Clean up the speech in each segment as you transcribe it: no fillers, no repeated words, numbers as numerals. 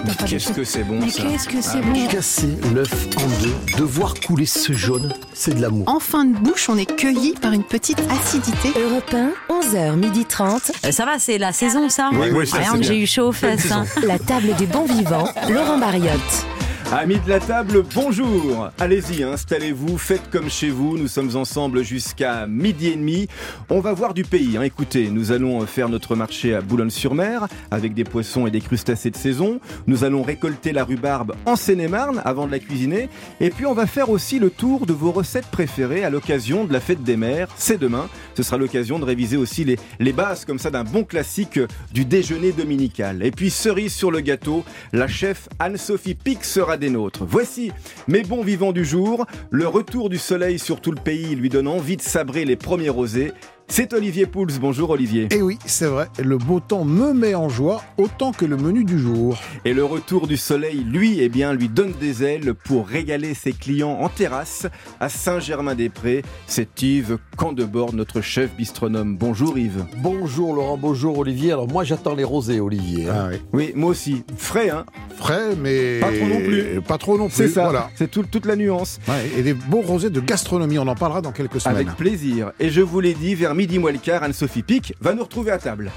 Qu'est-ce que c'est bon, Mais ça. qu'est-ce que c'est bon. Casser l'œuf en deux, de voir couler ce jaune, c'est de l'amour. En fin de bouche, on est cueilli par une petite acidité. Europe 1, 11h30. Ça va, c'est la saison, ça? Oui, ça, Rien c'est que j'ai bien. eu chaud aux fesses. Hein. La table du bon vivant, Laurent Bariotte. Amis de la table, bonjour. Allez-y, installez-vous, faites comme chez vous. Nous sommes ensemble jusqu'à 12h30. On va voir du pays. Écoutez, nous allons faire notre marché à Boulogne-sur-Mer avec des poissons et des crustacés de saison. Nous allons récolter la rhubarbe en Seine-et-Marne avant de la cuisiner. Et puis on va faire aussi le tour de vos recettes préférées à l'occasion de la fête des mères. C'est demain. Ce sera l'occasion de réviser aussi les bases comme ça d'un bon classique du déjeuner dominical. Et puis cerise sur le gâteau, la chef Anne-Sophie Pic sera des nôtres. Voici mes bons vivants du jour. Le retour du soleil sur tout le pays lui donne envie de sabrer les premiers rosés. C'est Olivier Pouls. Bonjour Olivier. Et oui, c'est vrai, le beau temps me met en joie autant que le menu du jour. Et le retour du soleil, lui donne des ailes pour régaler ses clients en terrasse à Saint-Germain-des-Prés. C'est Yves Candebord, notre chef bistronome. Bonjour Yves. Bonjour Laurent, bonjour Olivier. Alors moi j'attends les rosés Olivier. Ah oui. Oui, moi aussi. Frais, Frais, mais Pas trop non plus. Pas trop non plus. C'est ça, Voilà. c'est toute la nuance. Ouais, et des beaux rosés de gastronomie, on en parlera dans quelques semaines. Avec plaisir. Et je vous l'ai dit, vers midi moins le quart, Anne-Sophie Pic va nous retrouver à table.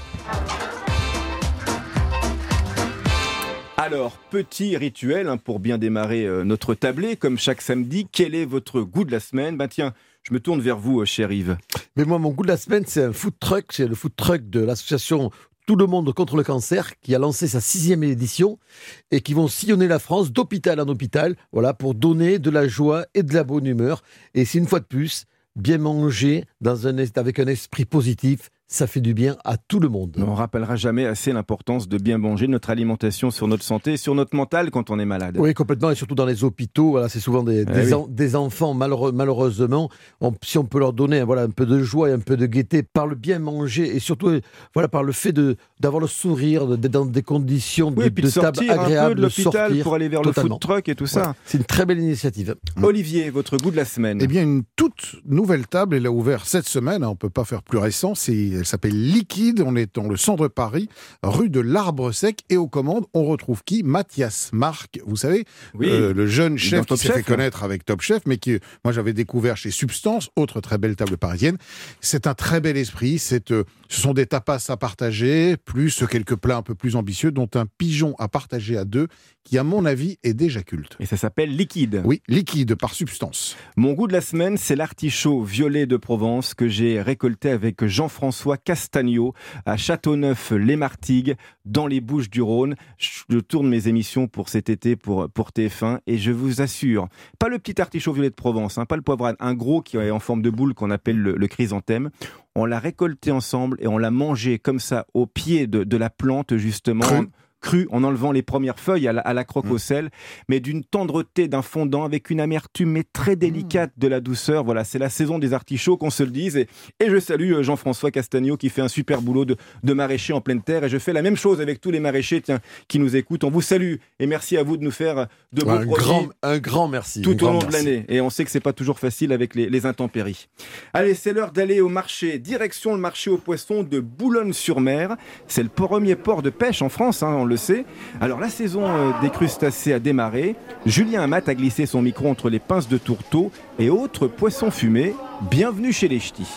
Alors, petit rituel pour bien démarrer notre tablée, comme chaque samedi. Quel est votre goût de la semaine ? Tiens, je me tourne vers vous, cher Yves. Mais moi mon goût de la semaine c'est un food truck, c'est le food truck de l'association Tout le monde contre le cancer qui a lancé sa 6e édition et qui vont sillonner la France d'hôpital en hôpital, voilà, pour donner de la joie et de la bonne humeur. Et c'est une fois de plus, bien manger avec un esprit positif, ça fait du bien à tout le monde. On ne rappellera jamais assez l'importance de bien manger, notre alimentation sur notre santé et sur notre mental quand on est malade. Oui, complètement, et surtout dans les hôpitaux, voilà, c'est souvent des enfants, malheureusement, si on peut leur donner un peu de joie et un peu de gaieté par le bien manger, et surtout par le fait d'avoir le sourire, d'être dans des conditions puis de table sortir agréables, un peu de l'hôpital pour aller vers totalement. le food truck et tout ça. Voilà. C'est une très belle initiative. Olivier, votre goût de la semaine ? Eh bien, une toute nouvelle table, elle a ouvert cette semaine, on ne peut pas faire plus récent, elle s'appelle Liquide, on est dans le centre de Paris, rue de l'Arbre Sec, et aux commandes, on retrouve qui ? Mathias Marc, vous savez, le jeune chef qui s'est fait connaître avec Top Chef, mais que moi j'avais découvert chez Substance, autre très belle table parisienne. C'est un très bel esprit, ce sont des tapas à partager, plus quelques plats un peu plus ambitieux, dont un pigeon à partager à deux, qui à mon avis est déjà culte. Et ça s'appelle Liquide. Oui, Liquide par Substance. Mon goût de la semaine, c'est l'artichaut violet de Provence que j'ai récolté avec Jean-François Castagno à Châteauneuf-les-Martigues, dans les Bouches-du-Rhône. Je tourne mes émissions pour cet été pour TF1 et je vous assure, pas le petit artichaut violet de Provence, pas le poivrade, un gros qui est en forme de boule qu'on appelle le chrysanthème. On l'a récolté ensemble et on l'a mangé comme ça au pied de la plante justement. Cru, en enlevant les premières feuilles à la croque au sel, mais d'une tendreté, d'un fondant, avec une amertume mais très délicate, de la douceur. Voilà, c'est la saison des artichauts, qu'on se le dise. Et je salue Jean-François Castagno qui fait un super boulot de maraîcher en pleine terre. Et je fais la même chose avec tous les maraîchers qui nous écoutent. On vous salue et merci à vous de nous faire de beaux produits. Un grand merci. Tout au long de l'année. Et on sait que c'est pas toujours facile avec les intempéries. Allez, c'est l'heure d'aller au marché. Direction le marché aux poissons de Boulogne-sur-Mer. C'est le premier port de pêche en France, on le sait. Alors la saison des crustacés a démarré. Julien Amat a glissé son micro entre les pinces de tourteau et autres poissons fumés. Bienvenue chez les ch'tis.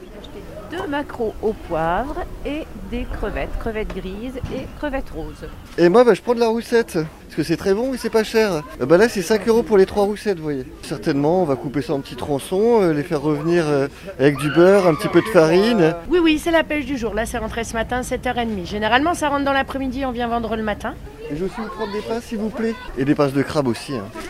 2 maquereaux au poivre et des crevettes grises et crevettes roses. Et moi je prends de la roussette, parce que c'est très bon et c'est pas cher. Là c'est 5 € pour les 3 roussettes, vous voyez. Certainement on va couper ça en petits tronçons, les faire revenir avec du beurre, un petit peu de farine. Oui, c'est la pêche du jour. Là c'est rentré ce matin, 7h30. Généralement ça rentre dans l'après-midi, on vient vendre le matin. Et je vais aussi vous prendre des pinces s'il vous plaît. Et des pinces de crabe aussi.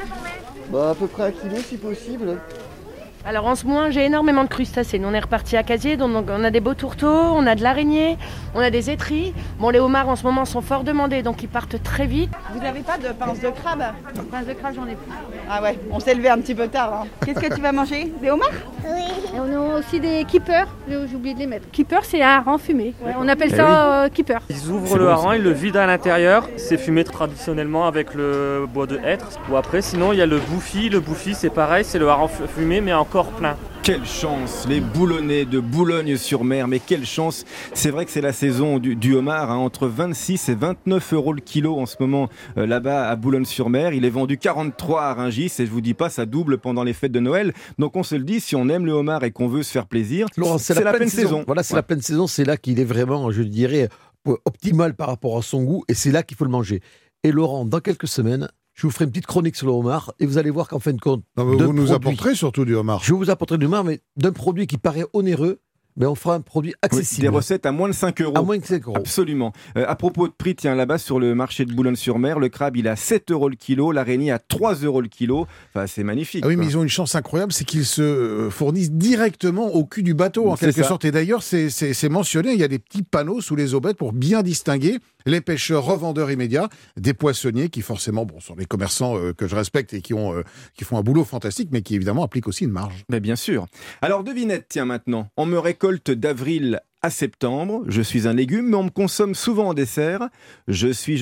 À peu près 1 kilo si possible. Alors en ce moment, j'ai énormément de crustacés. Nous, on est reparti à Casier, donc on a des beaux tourteaux, on a de l'araignée, on a des étris. Bon, les homards en ce moment sont fort demandés, donc ils partent très vite. Vous n'avez pas de pince de crabe ? Pince de crabe, j'en ai plus. Ah ouais, on s'est levé un petit peu tard. Qu'est-ce que tu vas manger ? Des homards ? Oui. Et on a aussi des keepers, j'ai oublié de les mettre. Keeper, c'est un hareng fumé. Ouais, on appelle ça keeper. Ils ouvrent le hareng, ils le vident à l'intérieur. C'est fumé traditionnellement avec le bois de hêtre. Ou après, sinon, il y a le bouffi. Le bouffi, c'est pareil, c'est le hareng fumé, mais en encore plein. Quelle chance, les boulonnais de Boulogne-sur-Mer, mais quelle chance. C'est vrai que c'est la saison du homard, entre 26 et 29 euros le kilo en ce moment là-bas à Boulogne-sur-Mer. Il est vendu 43 à Rungis et je vous dis pas, ça double pendant les fêtes de Noël. Donc on se le dit, si on aime le homard et qu'on veut se faire plaisir, Laurent, c'est la pleine saison. Voilà, c'est la pleine saison, c'est là qu'il est vraiment, je dirais, optimal par rapport à son goût et c'est là qu'il faut le manger. Et Laurent, dans quelques semaines, je vous ferai une petite chronique sur le homard et vous allez voir qu'en fin de compte... vous nous apporterez surtout du homard. Je vous apporterai du homard, mais d'un produit qui paraît onéreux, on fera un produit accessible. Des recettes à moins de 5 euros. À moins de 5 euros. Absolument. À propos de prix, tiens, là-bas sur le marché de Boulogne-sur-Mer, le crabe, il est à 7 euros le kilo, l'araignée à 3 euros le kilo. Enfin, c'est magnifique. Ah oui, mais ils ont une chance incroyable, c'est qu'ils se fournissent directement au cul du bateau, en quelque sorte. Et d'ailleurs, c'est mentionné, il y a des petits panneaux sous les aubettes pour bien distinguer les pêcheurs revendeurs immédiats des poissonniers qui, forcément, sont des commerçants que je respecte et qui font un boulot fantastique, mais qui, évidemment, appliquent aussi une marge. Mais bien sûr. Alors, devinette, tiens, maintenant. On me récolte d'avril à septembre. Je suis un légume, mais on me consomme souvent en dessert. Je suis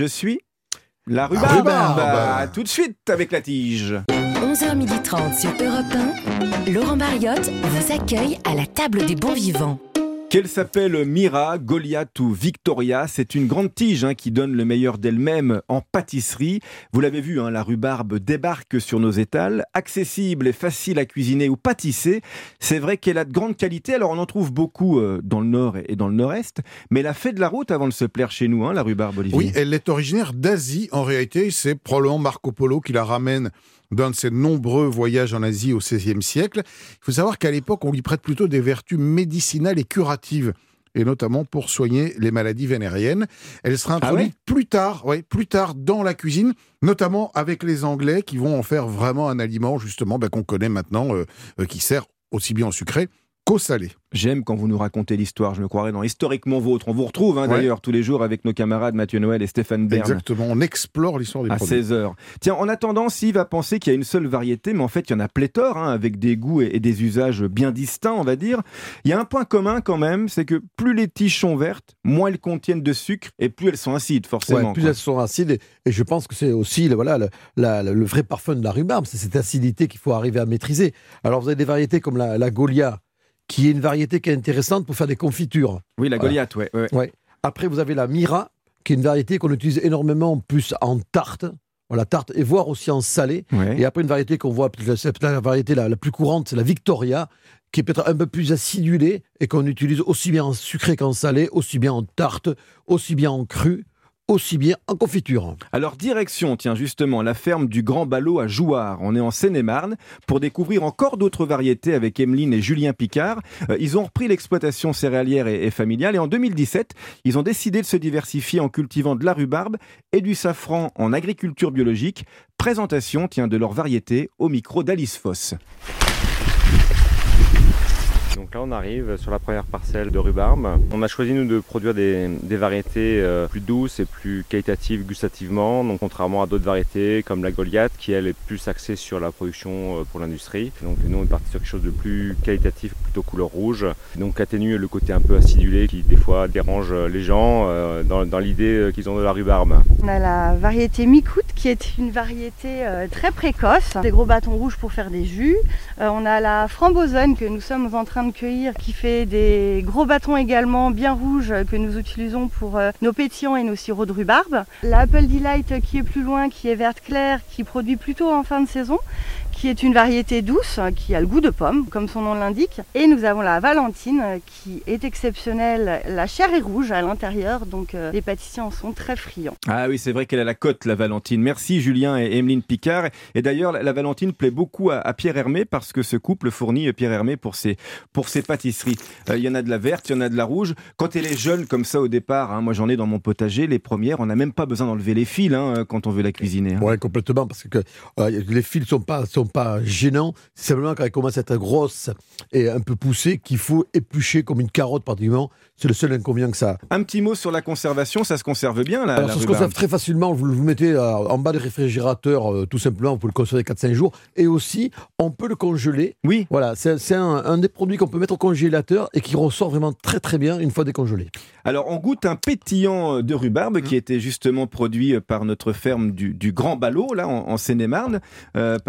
la rhubarbe. Tout de suite avec la tige. 11h30 sur Europe 1, Laurent Mariotte vous accueille à la table des bons vivants. Qu'elle s'appelle Mira, Goliath ou Victoria, c'est une grande tige qui donne le meilleur d'elle-même en pâtisserie. Vous l'avez vu, la rhubarbe débarque sur nos étals, accessible et facile à cuisiner ou pâtisser. C'est vrai qu'elle a de grandes qualités, alors on en trouve beaucoup dans le nord et dans le nord-est, mais elle a fait de la route avant de se plaire chez nous, la rhubarbe, Olivier. Oui, elle est originaire d'Asie. En réalité, c'est probablement Marco Polo qui la ramène d'un de ses nombreux voyages en Asie au XVIe siècle. Il faut savoir qu'à l'époque, on lui prête plutôt des vertus médicinales et curatives, et notamment pour soigner les maladies vénériennes. Elle sera introduite plus tard dans la cuisine, notamment avec les Anglais qui vont en faire vraiment un aliment justement qu'on connaît maintenant, qui sert aussi bien au sucré qu'au salé. J'aime quand vous nous racontez l'histoire, je me croirais dans Historiquement Vôtre. On vous retrouve d'ailleurs tous les jours avec nos camarades Mathieu Noël et Stéphane Bern. Exactement, on explore l'histoire des produits. À 16h. Tiens, en attendant, Yves va penser qu'il y a une seule variété, mais en fait, il y en a pléthore, avec des goûts et des usages bien distincts, on va dire. Il y a un point commun quand même, c'est que plus les tiges sont vertes, moins elles contiennent de sucre et plus elles sont acides, forcément. Plus elles sont acides, et je pense que c'est aussi le vrai parfum de la rhubarbe, c'est cette acidité qu'il faut arriver à maîtriser. Alors vous avez des variétés comme la Goliath, qui est une variété qui est intéressante pour faire des confitures. Oui, la Goliath, ouais. Après, vous avez la Mira, qui est une variété qu'on utilise énormément plus en tarte, tarte, et voire aussi en salé. Ouais. Et après, une variété qu'on voit, c'est la variété la plus courante, c'est la Victoria, qui est peut-être un peu plus acidulée, et qu'on utilise aussi bien en sucré qu'en salé, aussi bien en tarte, aussi bien en cru, aussi bien en confiture. Alors direction, justement, la ferme du Grand Ballot à Jouarre. On est en Seine-et-Marne pour découvrir encore d'autres variétés avec Emeline et Julien Picard. Ils ont repris l'exploitation céréalière et familiale et en 2017, ils ont décidé de se diversifier en cultivant de la rhubarbe et du safran en agriculture biologique. Présentation, de leur variété au micro d'Alice Foss. Donc là on arrive sur la première parcelle de rhubarbe. On a choisi nous de produire des variétés plus douces et plus qualitatives gustativement, donc contrairement à d'autres variétés comme la Goliath qui elle est plus axée sur la production pour l'industrie. Donc nous on est parti sur quelque chose de plus qualitatif, plutôt couleur rouge, donc atténue le côté un peu acidulé qui des fois dérange les gens dans l'idée qu'ils ont de la rhubarbe. On a la variété Micoute qui est une variété très précoce, des gros bâtons rouges pour faire des jus. On a la Frambozen que nous sommes en train de cueillir qui fait des gros bâtons également bien rouges que nous utilisons pour nos pétillants et nos sirops de rhubarbe. La Apple Delight qui est plus loin, qui est verte claire, qui produit plutôt en fin de saison, qui est une variété douce, qui a le goût de pomme, comme son nom l'indique. Et nous avons la Valentine, qui est exceptionnelle. La chair est rouge à l'intérieur, donc les pâtissiers en sont très friands. Ah oui, c'est vrai qu'elle a la cote, la Valentine. Merci Julien et Emeline Picard. Et d'ailleurs, la Valentine plaît beaucoup à Pierre Hermé, parce que ce couple fournit Pierre Hermé pour ses pâtisseries. Il y en a de la verte, il y en a de la rouge. Quand elle est jeune, comme ça au départ, moi j'en ai dans mon potager, les premières, on n'a même pas besoin d'enlever les fils quand on veut la cuisiner. Oui, complètement, parce que les fils sont pas gênants, c'est simplement quand elle commence à être grosse et un peu poussée qu'il faut éplucher comme une carotte pratiquement. C'est le seul inconvénient que ça a. Un petit mot sur la conservation, ça se conserve bien Alors, ça se conserve très facilement, vous le mettez en bas du réfrigérateur tout simplement, vous pouvez le conserver 4-5 jours et aussi on peut le congeler. Oui. Voilà, c'est un des produits qu'on peut mettre au congélateur et qui ressort vraiment très très bien une fois décongelé. Alors on goûte un pétillant de rhubarbe qui était justement produit par notre ferme du Grand Ballot, là en Seine-et-Marne, par Julien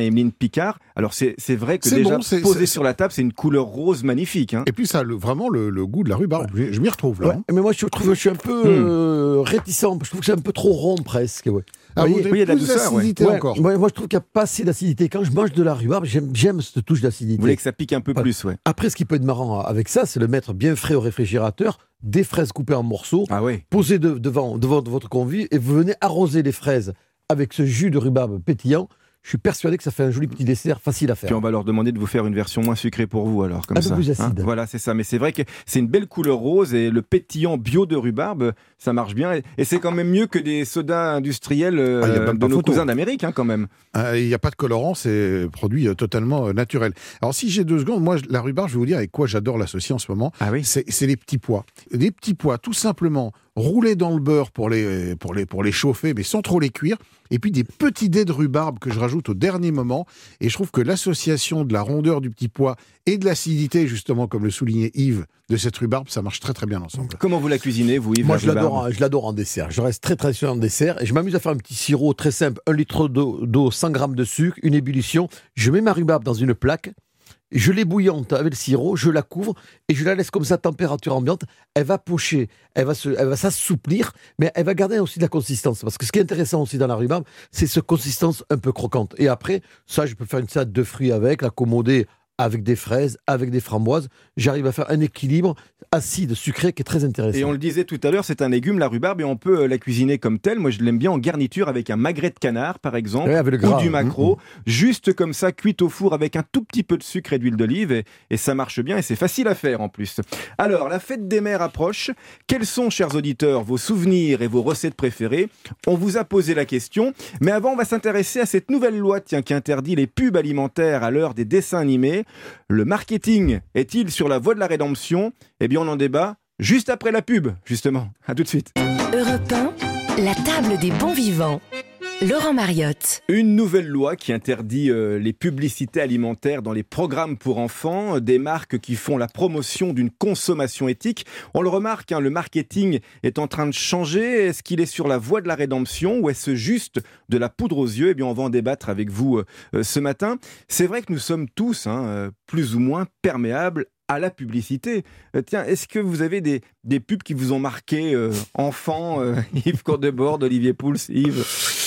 Emeline Picard. Alors c'est vrai que C'est déjà bon, c'est- posé c'est- sur la table, c'est une couleur rose magnifique. Hein. Et puis ça a vraiment le goût de la rhubarbe. Je m'y retrouve là. Ouais, mais moi, je trouve que je suis un peu réticent. Je trouve que c'est un peu trop rond presque. Ouais. Ah, vous voyez, voulez il y a de la plus douceur, d'acidité encore. Ouais, moi, je trouve qu'il n'y a pas assez d'acidité. Quand je mange de la rhubarbe, j'aime cette touche d'acidité. Vous voulez que ça pique un peu plus, ouais. Après, ce qui peut être marrant avec ça, c'est le mettre bien frais au réfrigérateur, des fraises coupées en morceaux, Ah ouais. posées devant votre convive, et vous venez arroser les fraises avec ce jus de rhubarbe pétillant. Je suis persuadé que ça fait un joli petit dessert facile à faire. Puis on va leur demander de vous faire une version moins sucrée pour vous alors, comme Un peu ça. plus acide. Voilà, c'est ça. Mais c'est vrai que c'est une belle couleur rose et le pétillant bio de rhubarbe, ça marche bien. Et c'est quand même mieux que des sodas industriels il y a même de pas nos photo. cousins d'Amérique, hein, quand même. Il n'y a pas de colorant, c'est produit totalement naturel. Alors si j'ai 2 secondes, moi la rhubarbe, je vais vous dire avec quoi j'adore l'associer en ce moment. Ah oui. C'est les petits pois. Des petits pois, tout simplement roulés dans le beurre pour les chauffer, mais sans trop les cuire. Et puis des petits dés de rhubarbe que je rajoute au dernier moment. Et je trouve que l'association de la rondeur du petit pois et de l'acidité, justement, comme le soulignait Yves, de cette rhubarbe, ça marche très très bien ensemble. Comment vous la cuisinez, vous, Yves? Moi, la je rhubarbe l'adore en dessert. Je reste très traditionnel en dessert et je m'amuse à faire un petit sirop très simple. 1 litre d'eau, 100 grammes de sucre, une ébullition. Je mets ma rhubarbe dans une plaque. Je l'ébouillante avec le sirop, je la couvre et je la laisse comme ça à température ambiante. Elle va pocher, elle va s'assouplir, mais elle va garder aussi de la consistance. Parce que ce qui est intéressant aussi dans la rhubarbe, c'est cette consistance un peu croquante. Et après, ça, je peux faire une salade de fruits avec, l'accommoder avec des fraises, avec des framboises. J'arrive à faire un équilibre acide, sucré qui est très intéressant. Et on le disait tout à l'heure, c'est un légume, la rhubarbe, et on peut la cuisiner comme telle. Moi, je l'aime bien en garniture avec un magret de canard, par exemple, Ouais, avec le gras. ou du maquereau, juste comme ça, cuite au four avec un tout petit peu de sucre et d'huile d'olive, et ça marche bien, et c'est facile à faire en plus. Alors, la fête des mères approche. Quels sont, chers auditeurs, vos souvenirs et vos recettes préférées? On vous a posé la question, mais avant, on va s'intéresser à cette nouvelle loi qui interdit les pubs alimentaires à l'heure des dessins animés. Le marketing est-il sur la voie de la rédemption? Eh bien, on en débat juste après la pub, justement. À tout de suite. Europe 1, la table des bons vivants. Laurent Mariotte. Une nouvelle loi qui interdit les publicités alimentaires dans les programmes pour enfants, des marques qui font la promotion d'une consommation éthique. On le remarque, le marketing est en train de changer. Est-ce qu'il est sur la voie de la rédemption ou est-ce juste de la poudre aux yeux? Eh bien, on va en débattre avec vous ce matin. C'est vrai que nous sommes tous plus ou moins perméables à la publicité. Tiens, est-ce que vous avez des pubs qui vous ont marqué enfant, Yves Courdebord, Olivier Pouls, Yves?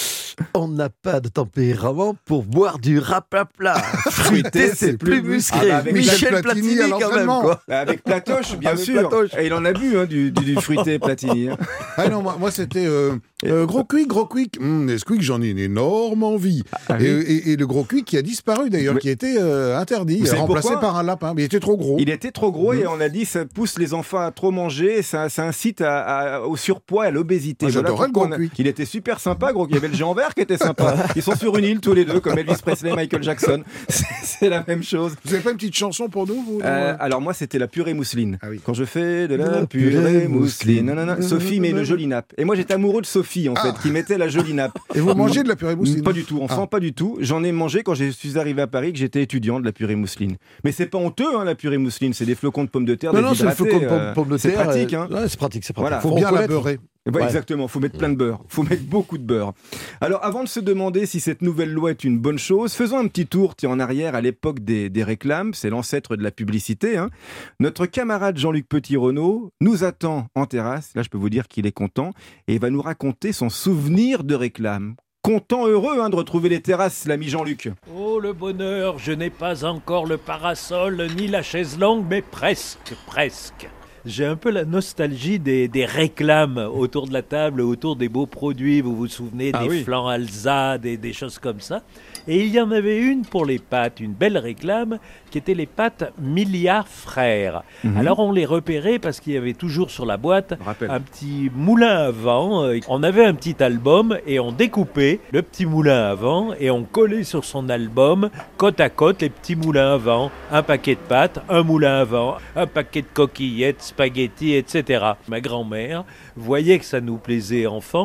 On n'a pas de tempérament pour boire du rapapla. Fruité, c'est plus musclé. Avec Michel Platini à quand même, l'entraînement. quoi. Avec Platoche, bien Avec sûr. Platoche. Et il en a bu du fruité Platini. Ah non, moi c'était gros quick. Nesquik, j'en ai une énorme envie. Ah oui. Et le gros quick qui a disparu d'ailleurs, Oui. qui était interdit, Vous savez remplacé pourquoi par un lapin. Mais il était trop gros. Il était trop gros et on a dit ça pousse les enfants à trop manger, ça incite au surpoids et à l'obésité. Moi, j'adorais le pourquoi Gros Quick. Il était super sympa, gros. Il y avait le géant vert qui était sympa. Ils sont sur une île tous les deux, comme Elvis Presley et Michael Jackson. C'est la même chose. Vous avez pas une petite chanson pour nous vous Alors moi c'était la purée mousseline. Ah oui. Quand je fais de la purée mousseline, nanana, Sophie met une jolie nappe. Et moi j'étais amoureux de Sophie en fait, qui mettait la jolie nappe. Et vous mangez de la purée mousseline? Pas du tout, enfant, pas du tout. J'en ai mangé quand je suis arrivé à Paris, que j'étais étudiant, de la purée mousseline. Mais c'est pas honteux la purée mousseline, c'est des flocons de pommes de terre. Non, c'est le déshydratés, flocon de pommes de terre. C'est pratique. Ouais, c'est pratique. Voilà. Faut bien la beurrer. Ouais, exactement, faut mettre plein de beurre, faut mettre beaucoup de beurre. Alors avant de se demander si cette nouvelle loi est une bonne chose, faisons un petit tour en arrière à l'époque des réclames, c'est l'ancêtre de la publicité. Notre camarade Jean-Luc Petit-Renaud nous attend en terrasse, là je peux vous dire qu'il est content, et il va nous raconter son souvenir de réclame. Content, heureux de retrouver les terrasses, l'ami Jean-Luc. Oh le bonheur, je n'ai pas encore le parasol ni la chaise longue, mais presque. J'ai un peu la nostalgie des réclames autour de la table, autour des beaux produits. Vous vous souvenez des flans Alsa, des choses comme ça. Et il y en avait une pour les pâtes, une belle réclame, qui était les pâtes Milliard Frères. Alors on les repérait parce qu'il y avait toujours sur la boîte un petit moulin à vent. On avait un petit album et on découpait le petit moulin à vent et on collait sur son album, côte à côte, les petits moulins à vent. Un paquet de pâtes, un moulin à vent, un paquet de coquillettes, spaghettis, etc. Ma grand-mère voyait que ça nous plaisait enfants,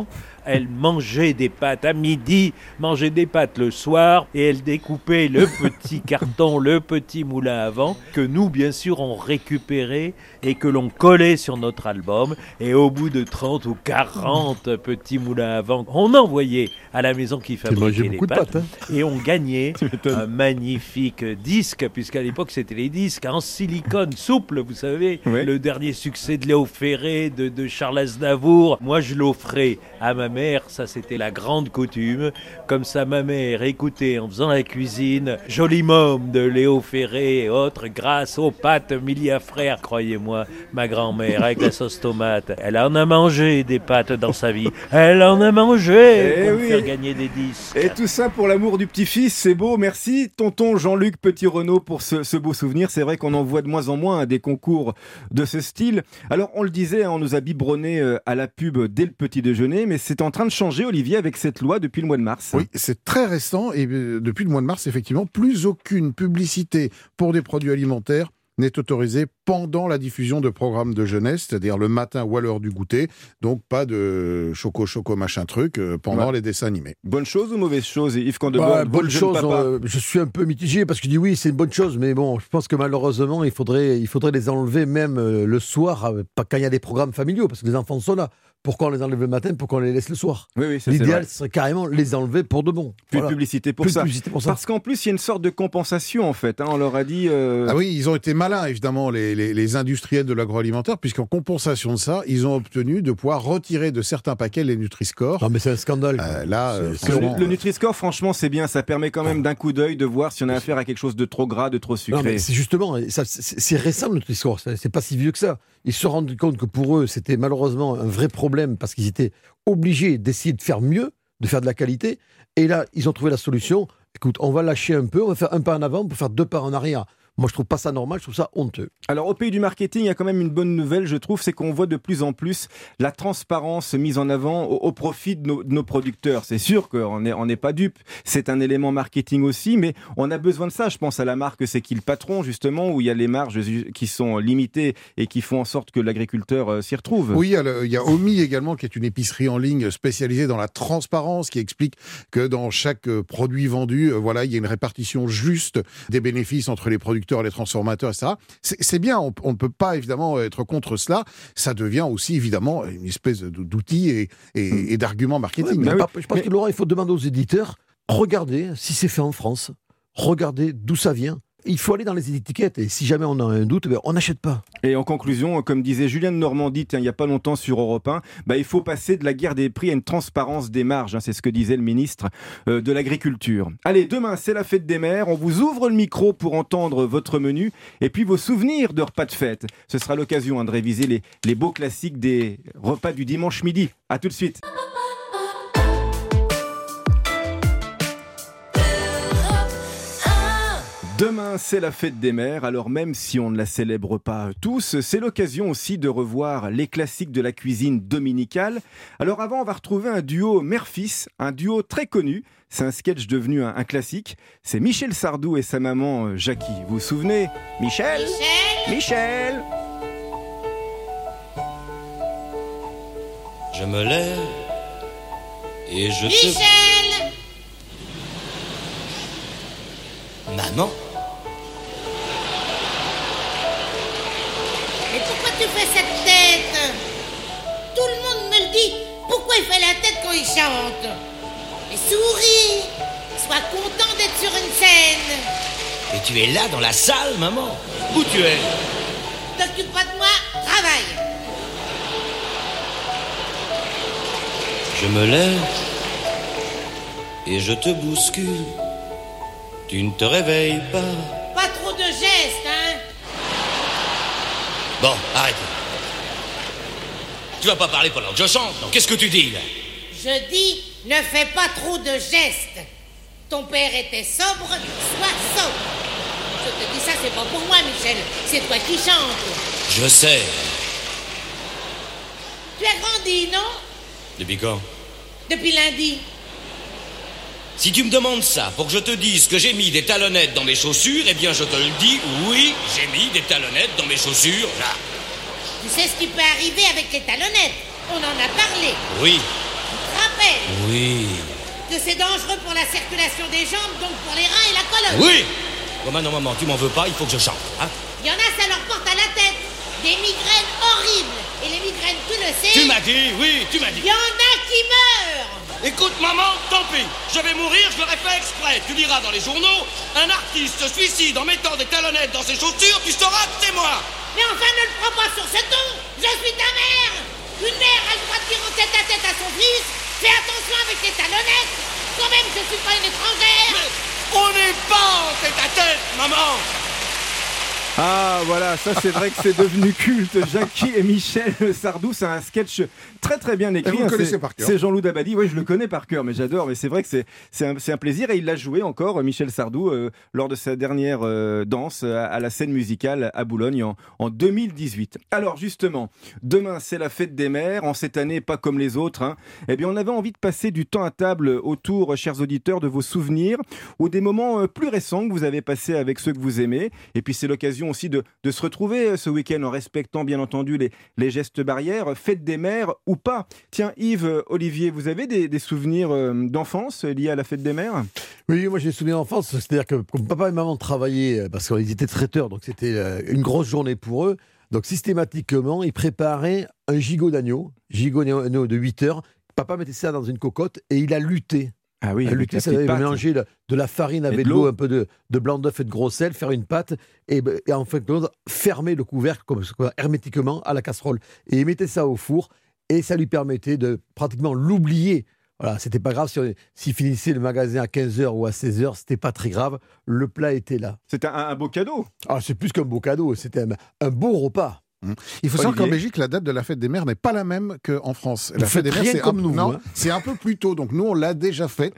Elle mangeait des pâtes à midi, mangeait des pâtes le soir, et elle découpait le petit carton, le petit moulin à vent, que nous, bien sûr, on récupérait et que l'on collait sur notre album. Et au bout de 30 ou 40 petits moulins à vent, on envoyait à la maison qui fabriquait les pâtes, et on gagnait un magnifique disque, puisqu'à l'époque c'était les disques en silicone souple, vous savez, le dernier succès de Léo Ferré, de Charles Aznavour. Moi je l'offrais à ma mère, ça c'était la grande coutume. Comme ça ma mère écoutait en faisant la cuisine Joli Môme de Léo Ferré et autres, grâce aux pâtes Milia Frère. Croyez-moi, ma grand-mère avec la sauce tomate, elle en a mangé des pâtes dans sa vie, elle en a mangé pour faire gagner des disques. Et tout ça pour l'amour du petit-fils, c'est beau. Merci tonton Jean-Luc Petit-Renaud pour ce beau souvenir. C'est vrai qu'on en voit de moins en moins des concours de ce style. Alors on le disait, on nous a biberonné à la pub dès le petit déjeuner, mais c'est en train de changer, Olivier, avec cette loi depuis le mois de mars. Oui, c'est très récent et depuis le mois de mars, effectivement, plus aucune publicité pour des produits alimentaires n'est autorisée pendant la diffusion de programmes de jeunesse, c'est-à-dire le matin ou à l'heure du goûter. Donc pas de choco machin truc pendant les dessins animés. Bonne chose ou mauvaise chose, Yves Candeborn? Bonne chose, je suis un peu mitigé parce que je dis oui, c'est une bonne chose, mais bon, je pense que malheureusement, il faudrait les enlever même le soir, pas quand il y a des programmes familiaux, parce que les enfants sont là. Pourquoi on les enlève le matin, pourquoi on les laisse le soir? L'idéal serait carrément les enlever pour de bon. Plus de publicité pour ça. Parce qu'en plus, il y a une sorte de compensation, en fait. On leur a dit... Ah oui, ils ont été malins, évidemment, les industriels de l'agroalimentaire, puisqu'en compensation de ça, ils ont obtenu de pouvoir retirer de certains paquets les Nutri-Score. Non, mais c'est un scandale. Le Nutri-Score, franchement, c'est bien. Ça permet quand même d'un coup d'œil de voir si on a affaire à quelque chose de trop gras, de trop sucré. Non, mais c'est justement, c'est récent le Nutri-Score. C'est pas si vieux que ça. Ils se sont rendus compte que pour eux, c'était malheureusement un vrai problème parce qu'ils étaient obligés d'essayer de faire mieux, de faire de la qualité. Et là, ils ont trouvé la solution. Écoute, on va lâcher un peu, on va faire un pas en avant pour faire 2 pas en arrière. Moi, je trouve pas ça normal, je trouve ça honteux. Alors, au pays du marketing, il y a quand même une bonne nouvelle, je trouve, c'est qu'on voit de plus en plus la transparence mise en avant au profit de nos producteurs. C'est sûr qu'on n'est pas dupes, c'est un élément marketing aussi, mais on a besoin de ça. Je pense à la marque C'est qui le patron, justement, où il y a les marges qui sont limitées et qui font en sorte que l'agriculteur s'y retrouve. Oui, il y a Omi également, qui est une épicerie en ligne spécialisée dans la transparence, qui explique que dans chaque produit vendu, il y a une répartition juste des bénéfices entre les producteurs, les transformateurs, etc. C'est bien, on ne peut pas évidemment être contre cela. Ça devient aussi évidemment une espèce d'outil et d'argument marketing. Je pense que Laurent, il faut demander aux éditeurs, regardez si c'est fait en France, regardez d'où ça vient. Il faut aller dans les étiquettes et si jamais on a un doute, on n'achète pas. Et en conclusion, comme disait Julien de Normandie il n'y a pas longtemps sur Europe 1, il faut passer de la guerre des prix à une transparence des marges. C'est ce que disait le ministre de l'Agriculture. Allez, demain, c'est la fête des mères. On vous ouvre le micro pour entendre votre menu et puis vos souvenirs de repas de fête. Ce sera l'occasion de réviser les beaux classiques des repas du dimanche midi. À tout de suite. Demain, c'est la fête des mères, alors même si on ne la célèbre pas tous, c'est l'occasion aussi de revoir les classiques de la cuisine dominicale. Alors avant, on va retrouver un duo mère-fils, un duo très connu. C'est un sketch devenu un classique. C'est Michel Sardou et sa maman Jackie. Vous vous souvenez? Michel. Je me lève et je Michel. Maman? Mais pourquoi tu fais cette tête? Tout le monde me le dit. Pourquoi il fait la tête quand il chante? Mais souris. Sois content d'être sur une scène. Et tu es là dans la salle, maman? Où tu es? T'occupe pas de moi, travaille. Je me lève et je te bouscule. Tu ne te réveilles pas. Pas trop de gestes, hein? Bon, arrête. Tu vas pas parler pendant que je chante, non? Qu'est-ce que tu dis, là? Je dis, ne fais pas trop de gestes. Ton père était sobre, sois sobre. Je te dis ça, c'est pas pour moi, Michel. C'est toi qui chantes. Je sais. Tu as grandi, non? Depuis quand? Depuis lundi. Si tu me demandes ça pour que je te dise que j'ai mis des talonnettes dans mes chaussures, eh bien je te le dis, oui, j'ai mis des talonnettes dans mes chaussures, là. Tu sais ce qui peut arriver avec les talonnettes? On en a parlé. Oui. Tu te rappelles rappelle Oui. que c'est dangereux pour la circulation des jambes, donc pour les reins et la colonne. Oui. Bon, maintenant, maman, tu m'en veux pas, il faut que je chante. Hein? Il y en a, ça leur porte à la tête. Des migraines horribles. Et les migraines, tu le sais. Tu m'as dit, oui, tu m'as dit. Il y en a qui meurent. Écoute, maman, tant pis. Je vais mourir, je l'aurais fait exprès. Tu liras dans les journaux, un artiste se suicide en mettant des talonnettes dans ses chaussures, tu sauras que c'est moi. Mais enfin, ne le prends pas sur ce ton. Je suis ta mère. Une mère a le droit de dire en tête à tête à son fils. Fais attention avec tes talonnettes. Quand même, je suis pas une étrangère. Mais on n'est pas en tête à tête, maman. Ah voilà, ça c'est vrai que c'est devenu culte. Jackie et Michel Sardou, c'est un sketch très très bien écrit. Et vous le connaissez par cœur. C'est Jean-Loup Dabadi, oui je le connais par cœur, mais j'adore. Mais c'est vrai que c'est un plaisir et il l'a joué encore, Michel Sardou, lors de sa dernière danse à la scène musicale à Boulogne en 2018. Alors justement, demain c'est la fête des mères, en cette année pas comme les autres. Hein. Eh bien on avait envie de passer du temps à table autour, chers auditeurs, de vos souvenirs ou des moments plus récents que vous avez passés avec ceux que vous aimez. Et puis c'est l'occasion aussi de se retrouver ce week-end en respectant bien entendu les gestes barrières, fête des mères ou pas. Tiens Yves, Olivier, vous avez des souvenirs d'enfance liés à la fête des mères ? Oui, moi j'ai des souvenirs d'enfance, c'est-à-dire que comme papa et maman travaillaient, parce qu'ils étaient traiteurs, donc c'était une grosse journée pour eux, donc systématiquement ils préparaient un gigot d'agneau de 8 heures, papa mettait ça dans une cocotte et il a lutté. Ah oui, lutter, ça avait mélangé de la farine avec de l'eau, un peu de blanc d'œuf et de gros sel, faire une pâte et en fait fermer le couvercle hermétiquement à la casserole. Et il mettait ça au four et ça lui permettait de pratiquement l'oublier. Voilà, c'était pas grave s'il finissait le magasin à 15h ou à 16h, c'était pas très grave, le plat était là. C'était un beau cadeau. Ah, c'est plus qu'un beau cadeau, c'était un beau repas. Il faut savoir qu'en Belgique, la date de la fête des mères n'est pas la même qu'en France. La fête des mères, c'est un peu plus tôt. Donc nous, on l'a déjà faite.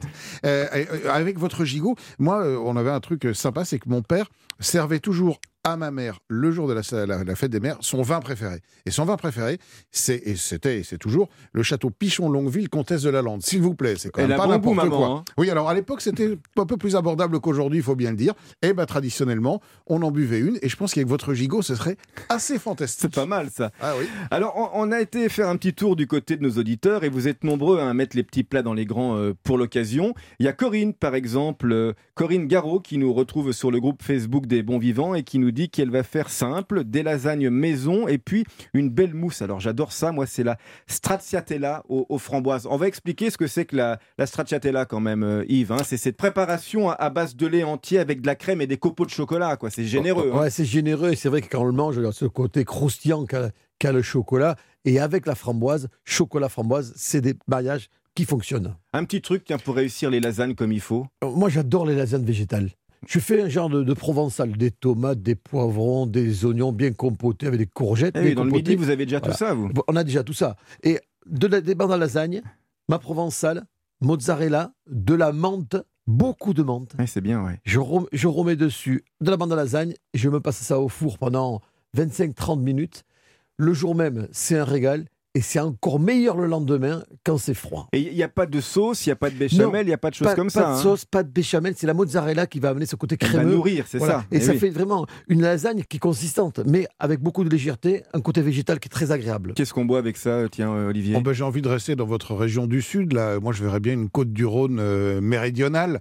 Avec votre gigot, moi, on avait un truc sympa, c'est que mon père servait toujours à ma mère, le jour de la fête des mères, son vin préféré. Et son vin préféré, c'est toujours le château Pichon-Longueville, comtesse de Lalande. S'il vous plaît, c'est quand même pas n'importe quoi. Hein. Oui, alors à l'époque, c'était un peu plus abordable qu'aujourd'hui, il faut bien le dire. Et traditionnellement, on en buvait une. Et je pense qu'avec votre gigot, ce serait assez fantastique. C'est pas mal, ça. Ah oui. Alors, on a été faire un petit tour du côté de nos auditeurs et vous êtes nombreux à mettre les petits plats dans les grands pour l'occasion. Il y a Corinne, par exemple, Corinne Garot, qui nous retrouve sur le groupe Facebook des Bons Vivants et qui nous dit qu'elle va faire simple, des lasagnes maison et puis une belle mousse. Alors j'adore ça, moi c'est la stracciatella aux framboises. On va expliquer ce que c'est que la stracciatella quand même, Yves. Hein. C'est cette préparation à base de lait entier avec de la crème et des copeaux de chocolat. Quoi. C'est généreux. Ouais, c'est généreux et c'est vrai que quand on le mange, ce côté croustillant qu'a le chocolat et avec la framboise, chocolat-framboise, c'est des mariages qui fonctionnent. Un petit truc pour réussir les lasagnes comme il faut. Moi j'adore les lasagnes végétales. Je fais un genre de provençal, des tomates, des poivrons, des oignons bien compotés avec des courgettes. Dans le midi, vous avez déjà tout ça, vous ? On a déjà tout ça. Et des bandes à lasagne, ma provençale, mozzarella, de la menthe, beaucoup de menthe. Ouais, c'est bien, ouais. Je remets dessus de la bande à lasagne et je me passe ça au four pendant 25-30 minutes. Le jour même, c'est un régal. Et c'est encore meilleur le lendemain quand c'est froid. Et il n'y a pas de sauce, il n'y a pas de béchamel, il n'y a pas de choses comme ça. Pas de sauce, pas de béchamel, c'est la mozzarella qui va amener ce côté crémeux. Elle va nourrir, c'est ça. Et ça fait vraiment une lasagne qui est consistante, mais avec beaucoup de légèreté, un côté végétal qui est très agréable. Qu'est-ce qu'on boit avec ça, tiens, Olivier ? J'ai envie de rester dans votre région du Sud. Là. Moi, je verrais bien une Côte-du-Rhône méridionale,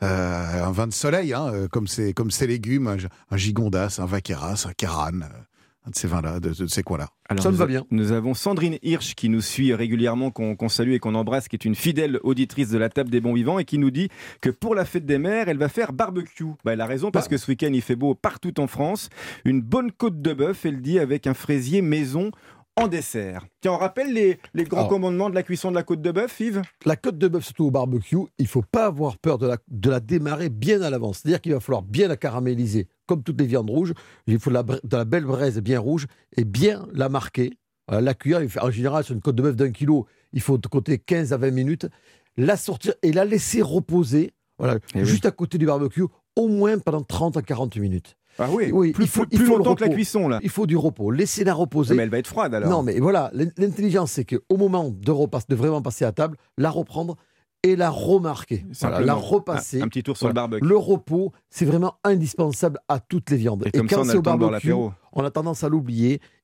un vin de soleil, comme ces légumes, un gigondas, un vaqueras, un caran. De ces vins-là, de ces coins-là. Alors ça me va bien. Nous avons Sandrine Hirsch qui nous suit régulièrement, qu'on salue et qu'on embrasse, qui est une fidèle auditrice de la table des bons vivants et qui nous dit que pour la fête des mères, elle va faire barbecue. Elle a raison parce que ce week-end, il fait beau partout en France. Une bonne côte de bœuf, elle dit, avec un fraisier maison en dessert. Tiens, on rappelle les grands commandements de la cuisson de la côte de bœuf, Yves ? La côte de bœuf, surtout au barbecue, il ne faut pas avoir peur de la démarrer bien à l'avance. C'est-à-dire qu'il va falloir bien la caraméliser. Comme toutes les viandes rouges, il faut de la belle braise bien rouge et bien la marquer. La cuire, en général, sur une côte de bœuf d'1 kilo, il faut compter 15 à 20 minutes. La sortir et la laisser reposer juste à côté du barbecue, au moins pendant 30 à 40 minutes. Ah oui, plus longtemps que la cuisson, là. Il faut du repos. Laissez-la reposer. Mais elle va être froide, alors. Non, mais voilà, l'intelligence, c'est qu'au moment de vraiment passer à table, la reprendre et la remarquer. La repasser. Un petit tour sur le barbecue. Le repos, c'est vraiment indispensable à toutes les viandes. Et comme ça, on a le temps de boire l'apéro. On a tendance à l'oublier.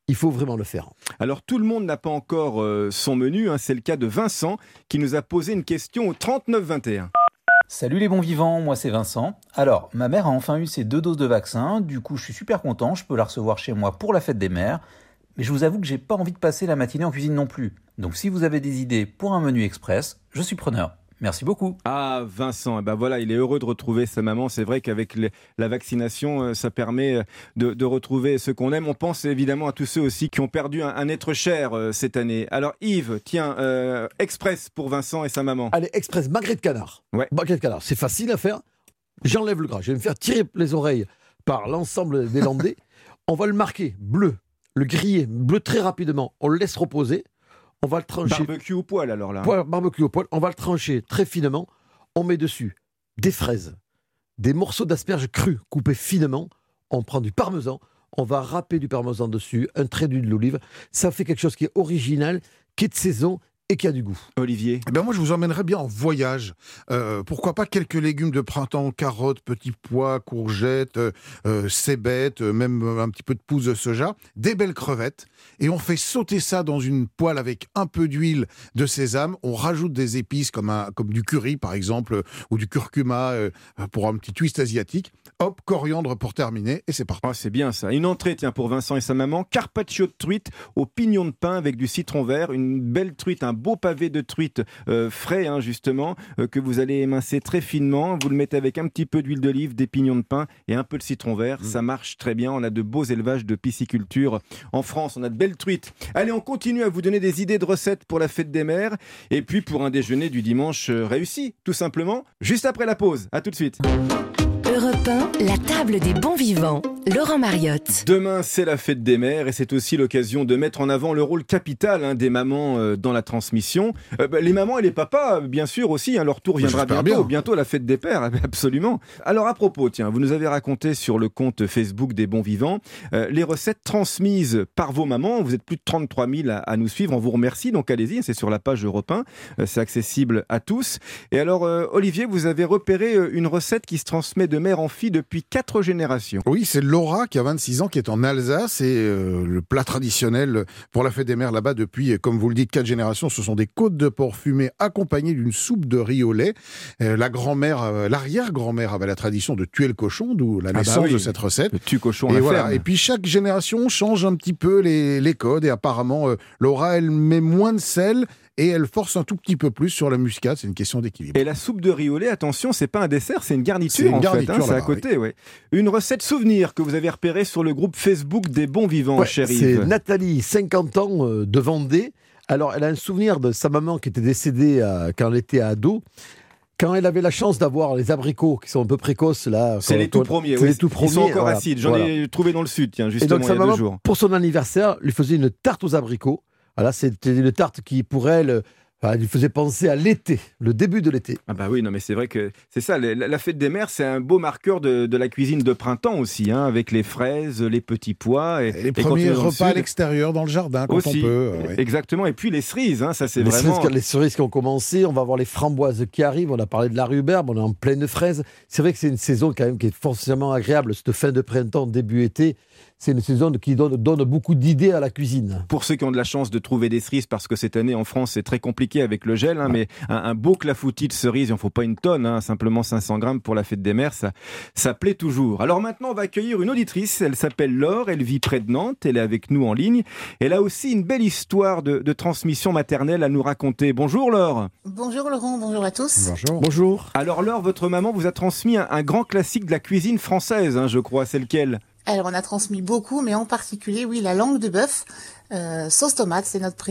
il faut vraiment le faire. Alors tout le monde n'a pas encore son menu, hein. C'est le cas de Vincent qui nous a posé une question au 3921. Salut les bons vivants, moi c'est Vincent. Alors, ma mère a enfin eu ses 2 doses de vaccin, du coup je suis super content, je peux la recevoir chez moi pour la fête des mères. Mais je vous avoue que j'ai pas envie de passer la matinée en cuisine non plus. Donc si vous avez des idées pour un menu express, je suis preneur. Merci beaucoup. Ah Vincent, eh ben voilà, il est heureux de retrouver sa maman. C'est vrai qu'avec la vaccination, ça permet de retrouver ce qu'on aime. On pense évidemment à tous ceux aussi qui ont perdu un être cher cette année. Alors Yves, tiens, express pour Vincent et sa maman. Allez, express, magret de canard. Ouais. Magret de canard, c'est facile à faire. J'enlève le gras, je vais me faire tirer les oreilles par l'ensemble des Landais. On va le marquer bleu, le griller bleu très rapidement. On le laisse reposer. On va le trancher. Barbecue au poil alors là. Barbecue au poil. On va le trancher très finement. On met dessus des fraises, des morceaux d'asperges crus coupés finement. On prend du parmesan. On va râper du parmesan dessus, un trait d'huile d'olive. Ça fait quelque chose qui est original, qui est de saison et qui a du goût. Olivier? Eh ben moi, je vous emmènerais bien en voyage. Pourquoi pas quelques légumes de printemps, carottes, petits pois, courgettes, cébettes, même un petit peu de pousses de soja, des belles crevettes. Et on fait sauter ça dans une poêle avec un peu d'huile de sésame. On rajoute des épices comme du curry, par exemple, ou du curcuma pour un petit twist asiatique. Hop, coriandre pour terminer, et c'est parti. Oh, c'est bien ça. Une entrée, tiens, pour Vincent et sa maman. Carpaccio de truite au pignon de pain avec du citron vert. Une belle truite, un beau pavé de truite frais, hein, justement, que vous allez émincer très finement. Vous le mettez avec un petit peu d'huile d'olive, des pignons de pain et un peu de citron vert. Ça marche très bien. On a de beaux élevages de pisciculture en France. On a de belles truites. Allez, on continue à vous donner des idées de recettes pour la fête des mères. Et puis pour un déjeuner du dimanche réussi, tout simplement, juste après la pause. À tout de suite. Europe 1, la table des bons vivants. Laurent Mariotte. Demain, c'est la fête des mères et c'est aussi l'occasion de mettre en avant le rôle capital des mamans dans la transmission. Les mamans et les papas, bien sûr aussi, leur tour viendra bientôt la fête des pères, absolument. Alors à propos, tiens, vous nous avez raconté sur le compte Facebook des bons vivants les recettes transmises par vos mamans. Vous êtes plus de 33 000 à nous suivre, on vous remercie, donc allez-y, c'est sur la page Europe 1, c'est accessible à tous. Et alors Olivier, vous avez repéré une recette qui se transmet de mère en fille depuis 4 générations. Oui, c'est Laura qui a 26 ans, qui est en Alsace, et le plat traditionnel pour la fête des mères là-bas depuis, comme vous le dites, 4 générations, ce sont des côtes de porc fumées accompagnées d'une soupe de riz au lait. La grand-mère, l'arrière-grand-mère avait la tradition de tuer le cochon, d'où la naissance de cette recette. Le tue-cochon à et la voilà. ferme. Et puis chaque génération change un petit peu les codes, et apparemment Laura, elle met moins de sel et elle force un tout petit peu plus sur la muscade. C'est une question d'équilibre. Et la soupe de riz au lait, attention, c'est pas un dessert, c'est une garniture c'est à côté. Oui. Une recette souvenir que vous avez repérée sur le groupe Facebook des bons vivants, chérie. C'est Nathalie, 50 ans, de Vendée. Alors, elle a un souvenir de sa maman qui était décédée quand elle était ado. Quand elle avait la chance d'avoir les abricots qui sont un peu précoces, là. C'est les tout premiers, oui. Ils sont encore acides. J'en ai trouvé dans le sud, tiens, justement, et donc, il y a sa maman, 2 jours. pour son anniversaire, lui faisait une tarte aux abricots. Voilà, c'était une tarte qui, pour elle, lui faisait penser à l'été, le début de l'été. Ah bah oui, non mais c'est vrai que c'est ça, la fête des mères, c'est un beau marqueur de la cuisine de printemps aussi, avec les fraises, les petits pois. Et les premiers repas à l'extérieur, dans le jardin, quand aussi, on peut. Exactement, et puis les cerises, ça c'est les vraiment... Les cerises qui ont commencé, on va avoir les framboises qui arrivent, on a parlé de la rhubarbe, on est en pleine fraise. C'est vrai que c'est une saison quand même qui est forcément agréable, cette fin de printemps, début été. C'est une saison qui donne beaucoup d'idées à la cuisine. Pour ceux qui ont de la chance de trouver des cerises, parce que cette année en France c'est très compliqué avec le gel, mais un beau clafoutis de cerises, il n'en faut pas une tonne, simplement 500 grammes pour la fête des mères, ça plaît toujours. Alors maintenant on va accueillir une auditrice, elle s'appelle Laure, elle vit près de Nantes, elle est avec nous en ligne. Elle a aussi une belle histoire de transmission maternelle à nous raconter. Bonjour Laure. Bonjour Laurent, bonjour à tous. Bonjour. Alors Laure, votre maman vous a transmis un grand classique de la cuisine française, je crois, c'est lequel ? Alors on a transmis beaucoup, mais en particulier, oui, la langue de bœuf, sauce tomate, c'est la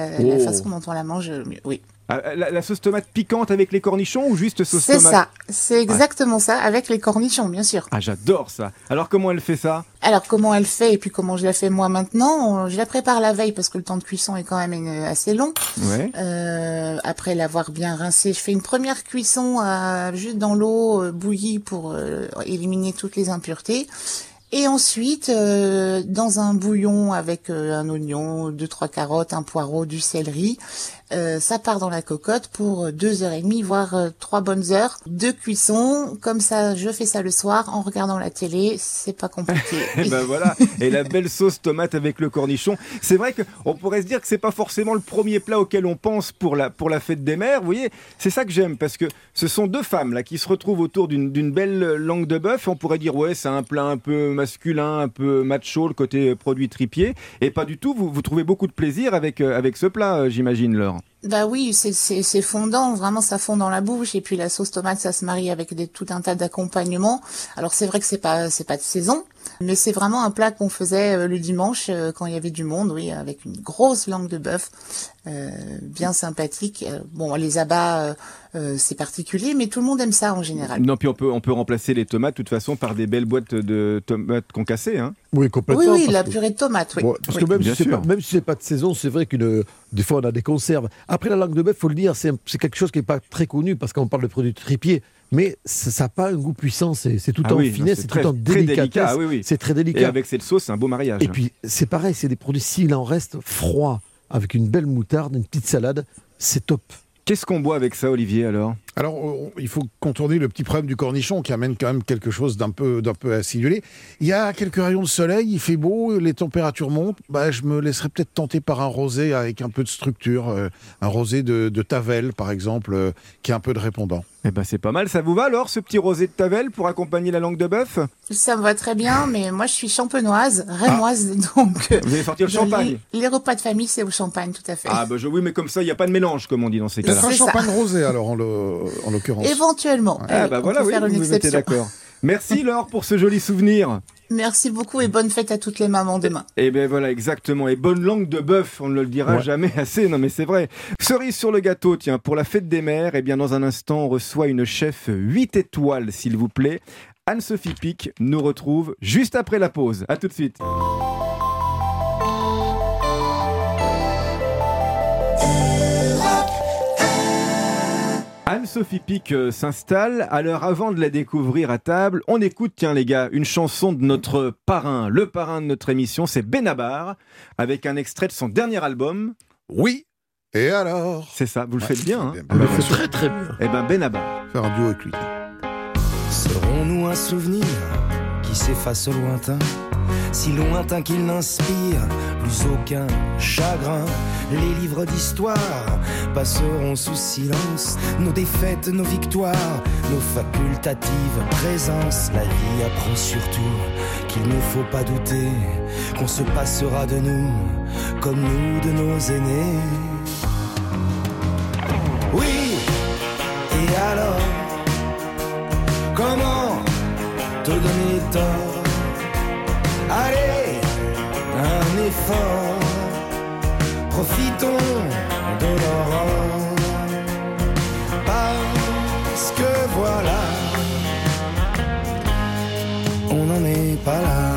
façon dont on la mange mieux, oui. La sauce tomate piquante avec les cornichons ou juste sauce tomate ? C'est ça, c'est exactement ça, avec les cornichons, bien sûr. Ah, j'adore ça. Alors comment elle fait ça ? Alors comment elle fait et puis comment je la fais moi maintenant ? Je la prépare la veille parce que le temps de cuisson est quand même assez long. Ouais. Après l'avoir bien rincé, je fais une première cuisson juste dans l'eau bouillie pour éliminer toutes les impuretés. Et ensuite, dans un bouillon avec un oignon, 2-3 carottes, un poireau, du céleri, ça part dans la cocotte pour 2h30, voire 3 bonnes heures de cuisson. Comme ça, je fais ça le soir en regardant la télé. C'est pas compliqué. Et ben voilà. Et la belle sauce tomate avec le cornichon. C'est vrai qu'on pourrait se dire que c'est pas forcément le premier plat auquel on pense pour la fête des mères. Vous voyez, c'est ça que j'aime parce que ce sont deux femmes là qui se retrouvent autour d'une belle langue de bœuf. On pourrait dire ouais, c'est un plat un peu masculin, un peu macho, le côté produit tripier. Et pas du tout. Vous trouvez beaucoup de plaisir avec ce plat, j'imagine, Laure. Bah oui, c'est fondant, vraiment ça fond dans la bouche, et puis la sauce tomate ça se marie avec tout un tas d'accompagnements. Alors c'est vrai que c'est pas de saison, mais c'est vraiment un plat qu'on faisait le dimanche quand il y avait du monde, oui, avec une grosse langue de bœuf, bien sympathique. Bon, les abats c'est particulier, mais tout le monde aime ça en général. Non, puis on peut remplacer les tomates de toute façon par des belles boîtes de tomates concassées, hein. Oui, complètement. Oui, la purée de tomates, oui. Bon, parce que même si c'est pas de saison, c'est vrai des fois on a des conserves. Après la langue de bœuf, faut le dire, c'est quelque chose qui est pas très connu parce qu'on parle de produits tripiers. Mais ça n'a pas un goût puissant, c'est tout en finesse, c'est tout en délicatesse. Oui. C'est très délicat. Et avec cette sauce, c'est un beau mariage. Et puis c'est pareil, c'est des produits, s'il en reste froid, avec une belle moutarde, une petite salade, c'est top. Qu'est-ce qu'on boit avec ça, Olivier, alors ? Alors, il faut contourner le petit problème du cornichon qui amène quand même quelque chose d'un peu acidulé. Il y a quelques rayons de soleil, il fait beau, les températures montent. Je me laisserais peut-être tenter par un rosé avec un peu de structure, un rosé de Tavel, par exemple, qui a un peu de répondant. Eh ben c'est pas mal, ça vous va alors, ce petit rosé de Tavel pour accompagner la langue de bœuf ? Ça me va très bien, mais moi je suis champenoise, rémoise, donc... Vous allez sortir le champagne ? Les repas de famille, c'est au champagne, tout à fait. Oui, mais comme ça, il n'y a pas de mélange, comme on dit dans ces cas-là. C'est un champagne rosé, alors, en l'occurrence. Éventuellement. Voilà, oui, vous vous mettez d'accord. Merci Laure pour ce joli souvenir. Merci beaucoup et bonne fête à toutes les mamans demain. Et ben voilà, exactement. Et bonne langue de bœuf, on ne le dira jamais assez. Non mais c'est vrai. Cerise sur le gâteau, tiens, pour la fête des mères, dans un instant, on reçoit une chef 8 étoiles, s'il vous plaît. Anne-Sophie Pic nous retrouve juste après la pause. À tout de suite. Anne-Sophie Pic s'installe. Alors avant de la découvrir à table, on écoute, tiens les gars, une chanson de notre parrain. Le parrain de notre émission, c'est Benabar, avec un extrait de son dernier album. Oui, et alors ? C'est ça, vous le faites bien. Il le fait très très bien. Eh ben Benabar. Faire un duo avec lui. Serons-nous un souvenir qui s'efface au lointain, si lointain qu'il n'inspire plus aucun chagrin? Les livres d'histoire passeront sous silence nos défaites, nos victoires, nos facultatives présences. La vie apprend surtout qu'il ne faut pas douter qu'on se passera de nous comme nous de nos aînés. Oui, et alors, comment te donner tort? Allez, un effort, profitons de l'aurore, parce que voilà, on n'en est pas là.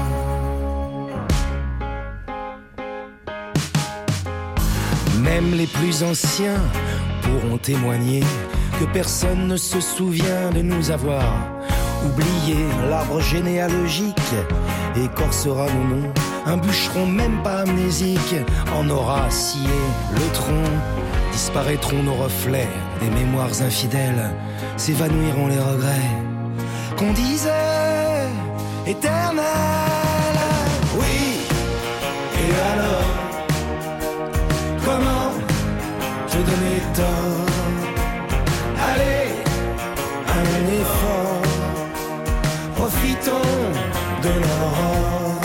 Même les plus anciens pourront témoigner que personne ne se souvient de nous avoir oublié. L'arbre généalogique écorcera nos noms, un bûcheron même pas amnésique en aura scié le tronc. Disparaîtront nos reflets des mémoires infidèles, s'évanouiront les regrets qu'on disait éternels. Oui, et alors, comment te donner tort? Allez, un effort, profitons de l'aurore,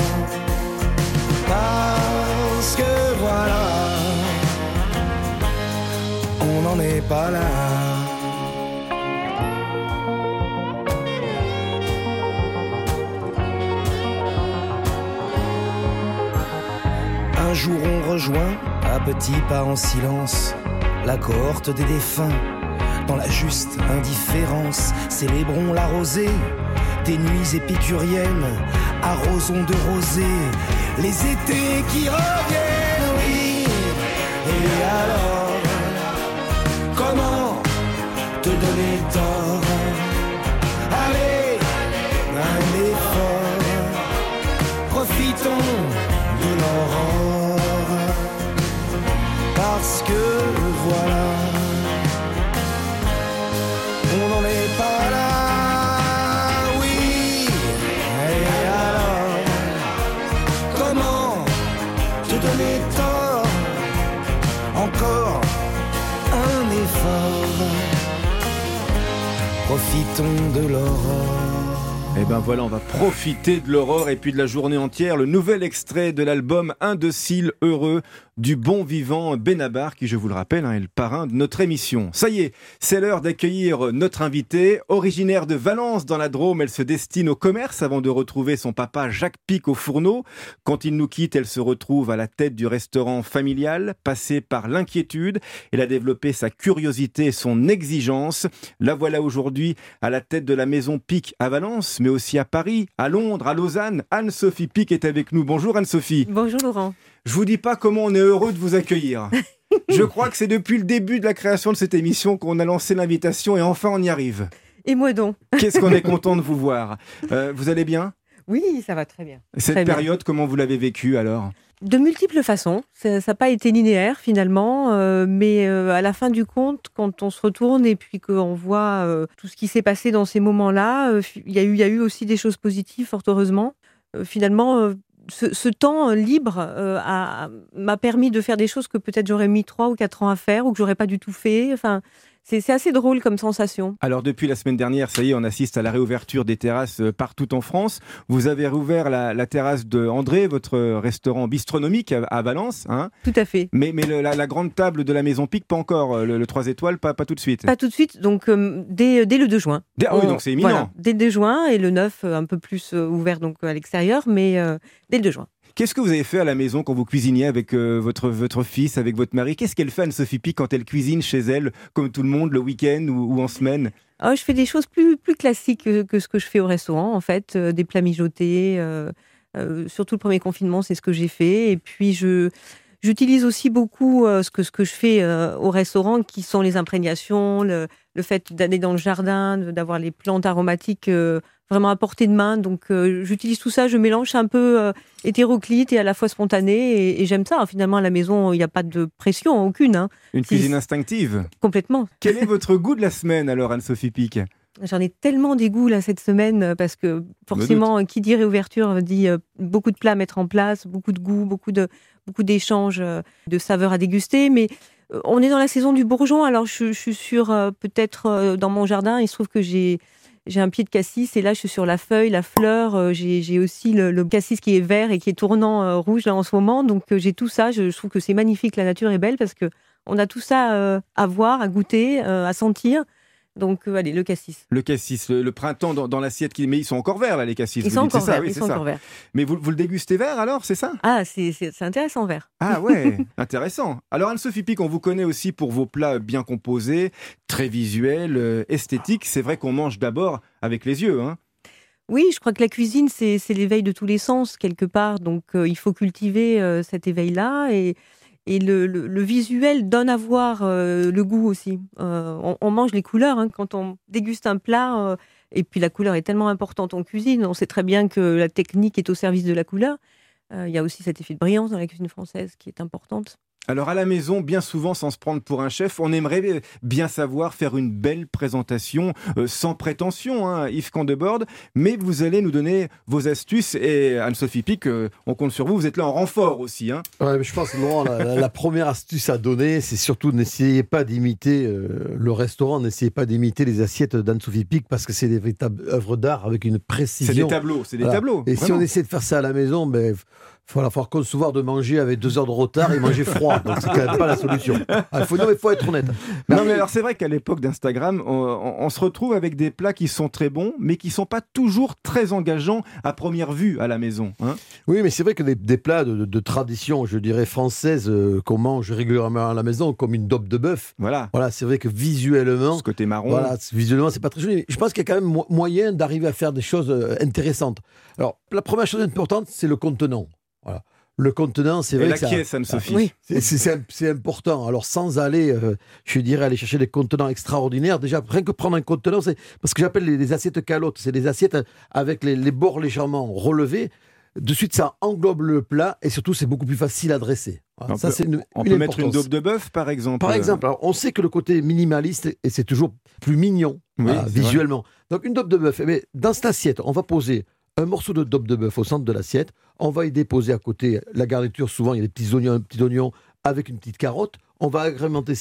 parce que voilà, on n'en est pas là. Un jour on rejoint, à petits pas en silence, la cohorte des défunts, dans la juste indifférence. Célébrons la rosée des nuits épicuriennes, arrosons de rosée les étés qui reviennent. Oui, et alors, comment te donner tort? Allez, un effort, profitons de l'aurore, parce que fort. Profitons de l'aurore. Et ben voilà, on va profiter de l'aurore et puis de la journée entière. Le nouvel extrait de l'album Indocile Heureux du bon vivant Benabar, qui, je vous le rappelle, est le parrain de notre émission. Ça y est, c'est l'heure d'accueillir notre invitée. Originaire de Valence dans la Drôme, elle se destine au commerce avant de retrouver son papa Jacques Pic au fourneau. Quand il nous quitte, elle se retrouve à la tête du restaurant familial. Passée par l'inquiétude, elle a développé sa curiosité et son exigence. La voilà aujourd'hui à la tête de la maison Pic à Valence, mais aussi à Paris, à Londres, à Lausanne. Anne-Sophie Pic est avec nous. Bonjour Anne-Sophie. Bonjour Laurent. Je vous dis pas comment on est heureux de vous accueillir. Je crois que c'est depuis le début de la création de cette émission qu'on a lancé l'invitation et enfin on y arrive. Et moi donc. Qu'est-ce qu'on est content de vous voir. Vous allez bien ? Oui, ça va très bien. Cette très période, comment vous l'avez vécue alors ? De multiples façons. Ça n'a pas été linéaire finalement, mais à la fin du compte, quand on se retourne et puis qu'on voit tout ce qui s'est passé dans ces moments-là, il y a eu aussi des choses positives, fort heureusement. Finalement, ce temps libre m'a permis de faire des choses que peut-être j'aurais mis 3 ou 4 ans à faire ou que j'aurais pas du tout fait. Enfin, c'est assez drôle comme sensation. Alors depuis la semaine dernière, ça y est, on assiste à la réouverture des terrasses partout en France. Vous avez rouvert la terrasse de André, votre restaurant bistronomique à Valence. Hein. Tout à fait. Mais la grande table de la maison Pic, pas encore. Le 3 étoiles, pas tout de suite. Pas tout de suite, donc dès le 2 juin. Oui, donc c'est imminent. Voilà, dès le 2 juin et le 9 un peu plus ouvert donc à l'extérieur, mais dès le 2 juin. Qu'est-ce que vous avez fait à la maison quand vous cuisiniez avec votre fils, avec votre mari ? Qu'est-ce qu'elle fait, Anne-Sophie Pic, quand elle cuisine chez elle, comme tout le monde, le week-end ou en semaine ? Je fais des choses plus classiques que ce que je fais au restaurant, en fait. Des plats mijotés. Surtout le premier confinement, c'est ce que j'ai fait. Et puis, j'utilise aussi beaucoup ce que je fais au restaurant, qui sont les imprégnations, le fait d'aller dans le jardin, d'avoir les plantes aromatiques vraiment à portée de main. Donc, j'utilise tout ça, je mélange, un peu hétéroclite et à la fois spontané. Et j'aime ça. Finalement, à la maison, il n'y a pas de pression, aucune. Hein. Une cuisine instinctive. Complètement. Quel est votre goût de la semaine, alors, Anne-Sophie Pic ? J'en ai tellement des goûts là cette semaine parce que forcément, qui dit réouverture dit beaucoup de plats à mettre en place, beaucoup de goûts, beaucoup d'échanges, de saveurs à déguster. Mais on est dans la saison du bourgeon, alors je suis sur peut-être dans mon jardin, il se trouve que j'ai un pied de cassis et là je suis sur la feuille, la fleur, j'ai aussi le cassis qui est vert et qui est tournant rouge là en ce moment, donc j'ai tout ça. Je trouve que c'est magnifique, la nature est belle parce que on a tout ça à voir, à goûter, à sentir. Donc, allez, le cassis. Le cassis, le printemps dans l'assiette. Mais ils sont encore verts, là, les cassis. Ils sont encore verts, ils sont encore verts. Mais vous le dégustez vert, alors, c'est ça ? Ah, c'est intéressant, vert. Ah ouais, intéressant. Alors, Anne-Sophie Pic, on vous connaît aussi pour vos plats bien composés, très visuels, esthétiques. C'est vrai qu'on mange d'abord avec les yeux, hein ? Oui, je crois que la cuisine, c'est l'éveil de tous les sens, quelque part. Donc, il faut cultiver cet éveil-là et le visuel donne à voir le goût aussi. On mange les couleurs hein, quand on déguste un plat. Et puis la couleur est tellement importante en cuisine. On sait très bien que la technique est au service de la couleur. Il y a aussi cet effet de brillance dans la cuisine française qui est importante. Alors à la maison, bien souvent, sans se prendre pour un chef, on aimerait bien savoir faire une belle présentation, sans prétention, hein, Yves Candebord, mais vous allez nous donner vos astuces et Anne-Sophie Pic, on compte sur vous, vous êtes là en renfort aussi. Hein. Ouais, mais je pense que Laurent, la première astuce à donner, c'est surtout n'essayez pas d'imiter le restaurant, n'essayez pas d'imiter les assiettes d'Anne-Sophie Pic parce que c'est des véritables œuvres d'art avec une précision. C'est des tableaux, tableaux. Et vraiment. Si on essaie de faire ça à la maison, il va falloir concevoir de manger avec 2 heures de retard et manger froid. Donc, c'est quand même pas la solution. Il faut être honnête. Non, mais alors, c'est vrai qu'à l'époque d'Instagram, on se retrouve avec des plats qui sont très bons, mais qui sont pas toujours très engageants à première vue à la maison. Hein. Oui, mais c'est vrai que des plats de tradition, je dirais, française, qu'on mange régulièrement à la maison, comme une daube de bœuf. Voilà, c'est vrai que visuellement... Ce côté marron. Voilà, visuellement, c'est pas très joli. Je pense qu'il y a quand même moyen d'arriver à faire des choses intéressantes. Alors, la première chose importante, c'est le contenant. Voilà. Le contenant, c'est vrai et que la caisse, Anne-Sophie. Oui, c'est important. Alors, sans aller, je dirais, aller chercher des contenants extraordinaires, déjà, rien que prendre un contenant, c'est parce que j'appelle les assiettes calottes. C'est des assiettes avec les bords légèrement relevés. De suite, ça englobe le plat et surtout, c'est beaucoup plus facile à dresser. Voilà, on peut mettre une daube de bœuf, par exemple. Par exemple, alors, on sait que le côté minimaliste, et c'est toujours plus mignon, visuellement. Donc, une daube de bœuf, mais dans cette assiette, on va poser un morceau de daube de bœuf au centre de l'assiette. On va y déposer à côté la garniture. Souvent, il y a des petits oignons avec une petite carotte. On va agrémenter ça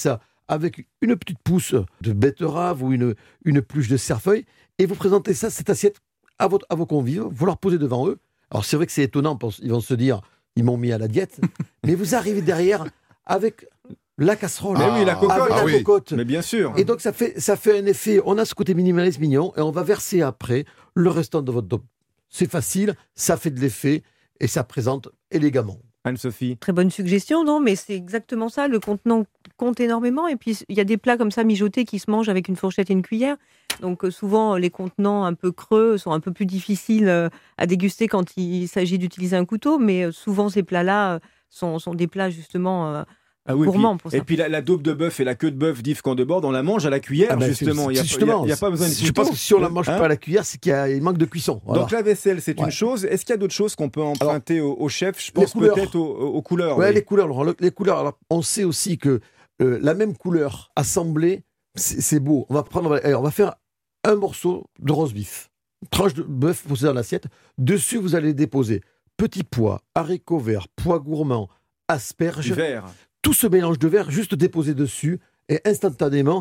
avec une petite pousse de betterave ou une pluche de cerfeuil, et vous présentez cette assiette à vos convives, vous leur posez devant eux. Alors c'est vrai que c'est étonnant, ils vont se dire, ils m'ont mis à la diète, mais vous arrivez derrière avec la casserole, mais oui, la cocotte. avec la cocotte. Mais bien sûr. Et donc ça fait un effet, on a ce côté minimaliste mignon, et on va verser après le restant de votre dôme. C'est facile, ça fait de l'effet, et ça présente élégamment. Anne-Sophie. Très bonne suggestion, non, mais c'est exactement ça. Le contenant compte énormément. Et puis, il y a des plats comme ça mijotés qui se mangent avec une fourchette et une cuillère. Donc, souvent, les contenants un peu creux sont un peu plus difficiles à déguster quand il s'agit d'utiliser un couteau. Mais souvent, ces plats-là sont des plats, justement, gourmands pour ça. Et puis, la daube de bœuf et la queue de bœuf d'Yves Candebord, on la mange à la cuillère, justement. Il n'y a pas besoin de couteau. Je pense que si on ne la mange pas à la cuillère, c'est qu'il manque de cuisson. Voilà. Donc, la vaisselle, c'est une chose. Est-ce qu'il y a d'autres choses qu'on peut emprunter au chef? Je pense peut-être aux couleurs. Oui, les couleurs. Les couleurs. Alors, on sait aussi que la même couleur assemblée, c'est beau. On va faire un morceau de roast beef, une tranche de bœuf posée dans l'assiette. Dessus, vous allez déposer petits pois, haricots verts, pois gourmands, asperges. Tout ce mélange de verre juste déposé dessus, et instantanément,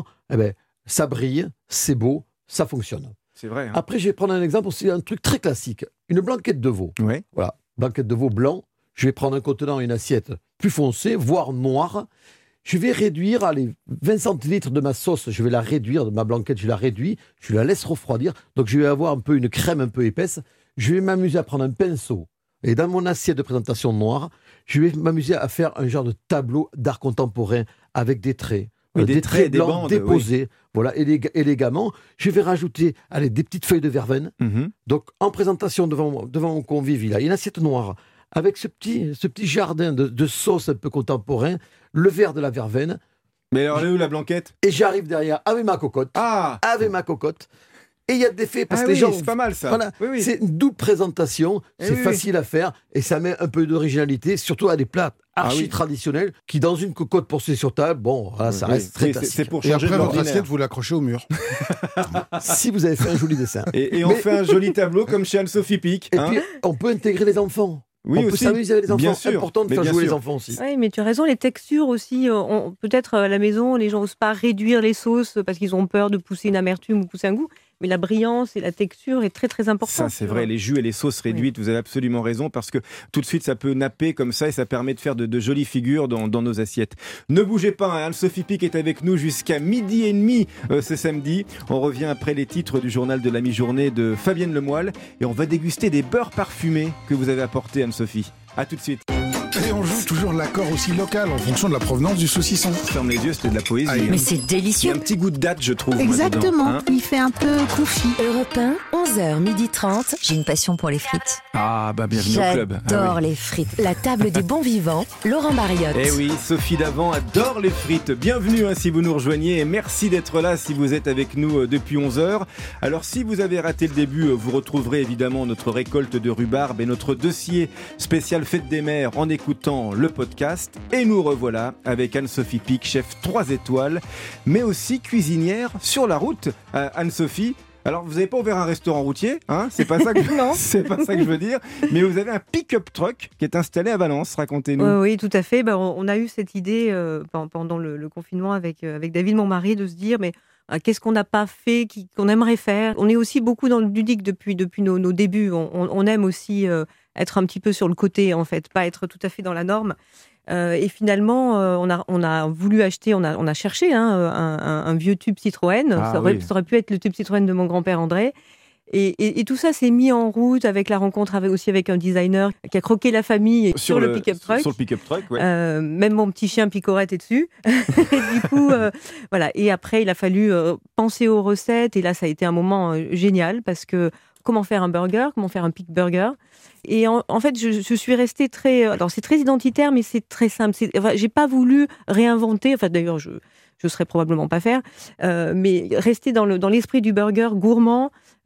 ça brille, c'est beau, ça fonctionne. C'est vrai. Hein. Après, je vais prendre un exemple aussi, un truc très classique, une blanquette de veau. Ouais. Voilà, blanquette de veau blanc. Je vais prendre un contenant, une assiette plus foncée, voire noire. Je vais réduire 20 centilitres de ma sauce, je vais la réduire, de ma blanquette, je la réduis, je la laisse refroidir. Donc, je vais avoir un peu une crème un peu épaisse. Je vais m'amuser à prendre un pinceau. Et dans mon assiette de présentation noire, je vais m'amuser à faire un genre de tableau d'art contemporain avec des traits. Des traits blancs bandes, déposés, voilà, élégamment. Je vais rajouter des petites feuilles de verveine. Donc, en présentation devant mon convive, il a une assiette noire avec ce petit jardin de sauce un peu contemporain, le verre de la verveine. Mais alors, elle est où la blanquette? Et j'arrive derrière avec ma cocotte. Avec ma cocotte. Et il y a des faits, parce que les gens... c'est pas mal ça. Voilà, c'est une double présentation, c'est facile à faire, et ça met un peu d'originalité, surtout à des plats traditionnels, qui dans une cocotte posée sur table, ça reste très classique. C'est pour changer. Et après votre assiette, vous l'accrochez au mur. Si vous avez fait un joli dessin. Et on fait un joli tableau comme chez Anne-Sophie Pic. Et puis, on peut intégrer les enfants. Oui, on peut s'amuser avec les enfants, c'est important de faire jouer les enfants aussi. Oui, mais tu as raison, les textures aussi, peut-être à la maison, les gens n'osent pas réduire les sauces parce qu'ils ont peur de pousser une amertume ou pousser un goût, mais la brillance et la texture est très très importante. Ça c'est vrai, les jus et les sauces réduites, vous avez absolument raison, parce que tout de suite ça peut napper comme ça et ça permet de faire de jolies figures dans nos assiettes. Ne bougez pas, Anne-Sophie Pic est avec nous jusqu'à 12h30 ce samedi. On revient après les titres du journal de la mi-journée de Fabienne Lemoyle et on va déguster des beurres parfumés que vous avez apportés, Anne-Sophie. A tout de suite. Et on joue toujours l'accord aussi local en fonction de la provenance du saucisson. Ferme les yeux, c'était de la poésie. Mais c'est délicieux. Il y a un petit goût de date, je trouve. Exactement, moi, dedans, il fait un peu confit. Europe 1, 11h30. J'ai une passion pour les frites. Bienvenue au club. J'adore les frites. La table des bons vivants, Laurent Barriotte. Eh oui, Sophie Davant adore les frites. Bienvenue si vous nous rejoignez et merci d'être là si vous êtes avec nous depuis 11h. Alors si vous avez raté le début, vous retrouverez évidemment notre récolte de rhubarbe et notre dossier spécial Fête des Mères en écoutant le podcast. Et nous revoilà avec Anne-Sophie Pic, chef 3 étoiles, mais aussi cuisinière sur la route. Anne-Sophie, alors vous n'avez pas ouvert un restaurant routier, hein, c'est pas ça que c'est pas ça que je veux dire, mais vous avez un pick-up truck qui est installé à Valence, racontez-nous. Oui, tout à fait. On a eu cette idée pendant le confinement avec David, mon mari, de se dire mais qu'est-ce qu'on n'a pas fait, qu'on aimerait faire. On est aussi beaucoup dans le ludique depuis nos débuts. On aime aussi être un petit peu sur le côté, en fait, pas être tout à fait dans la norme. Et finalement, on a voulu acheter, on a cherché un vieux tube Citroën. Ça aurait pu être le tube Citroën de mon grand-père André. Et tout ça s'est mis en route avec la rencontre avec un designer qui a croqué la famille sur le pick-up truck. Sur le pick-up truck, ouais. Même mon petit chien Picorette est dessus. Et du coup, voilà. Et après, il a fallu penser aux recettes. Et là, ça a été un moment génial parce que comment faire un burger, comment faire un pick burger. Et en fait, je suis restée très... Alors, c'est très identitaire, mais c'est très simple. J'ai pas voulu réinventer. Enfin, d'ailleurs, je serais probablement pas faire. Mais rester dans l'esprit du burger gourmand,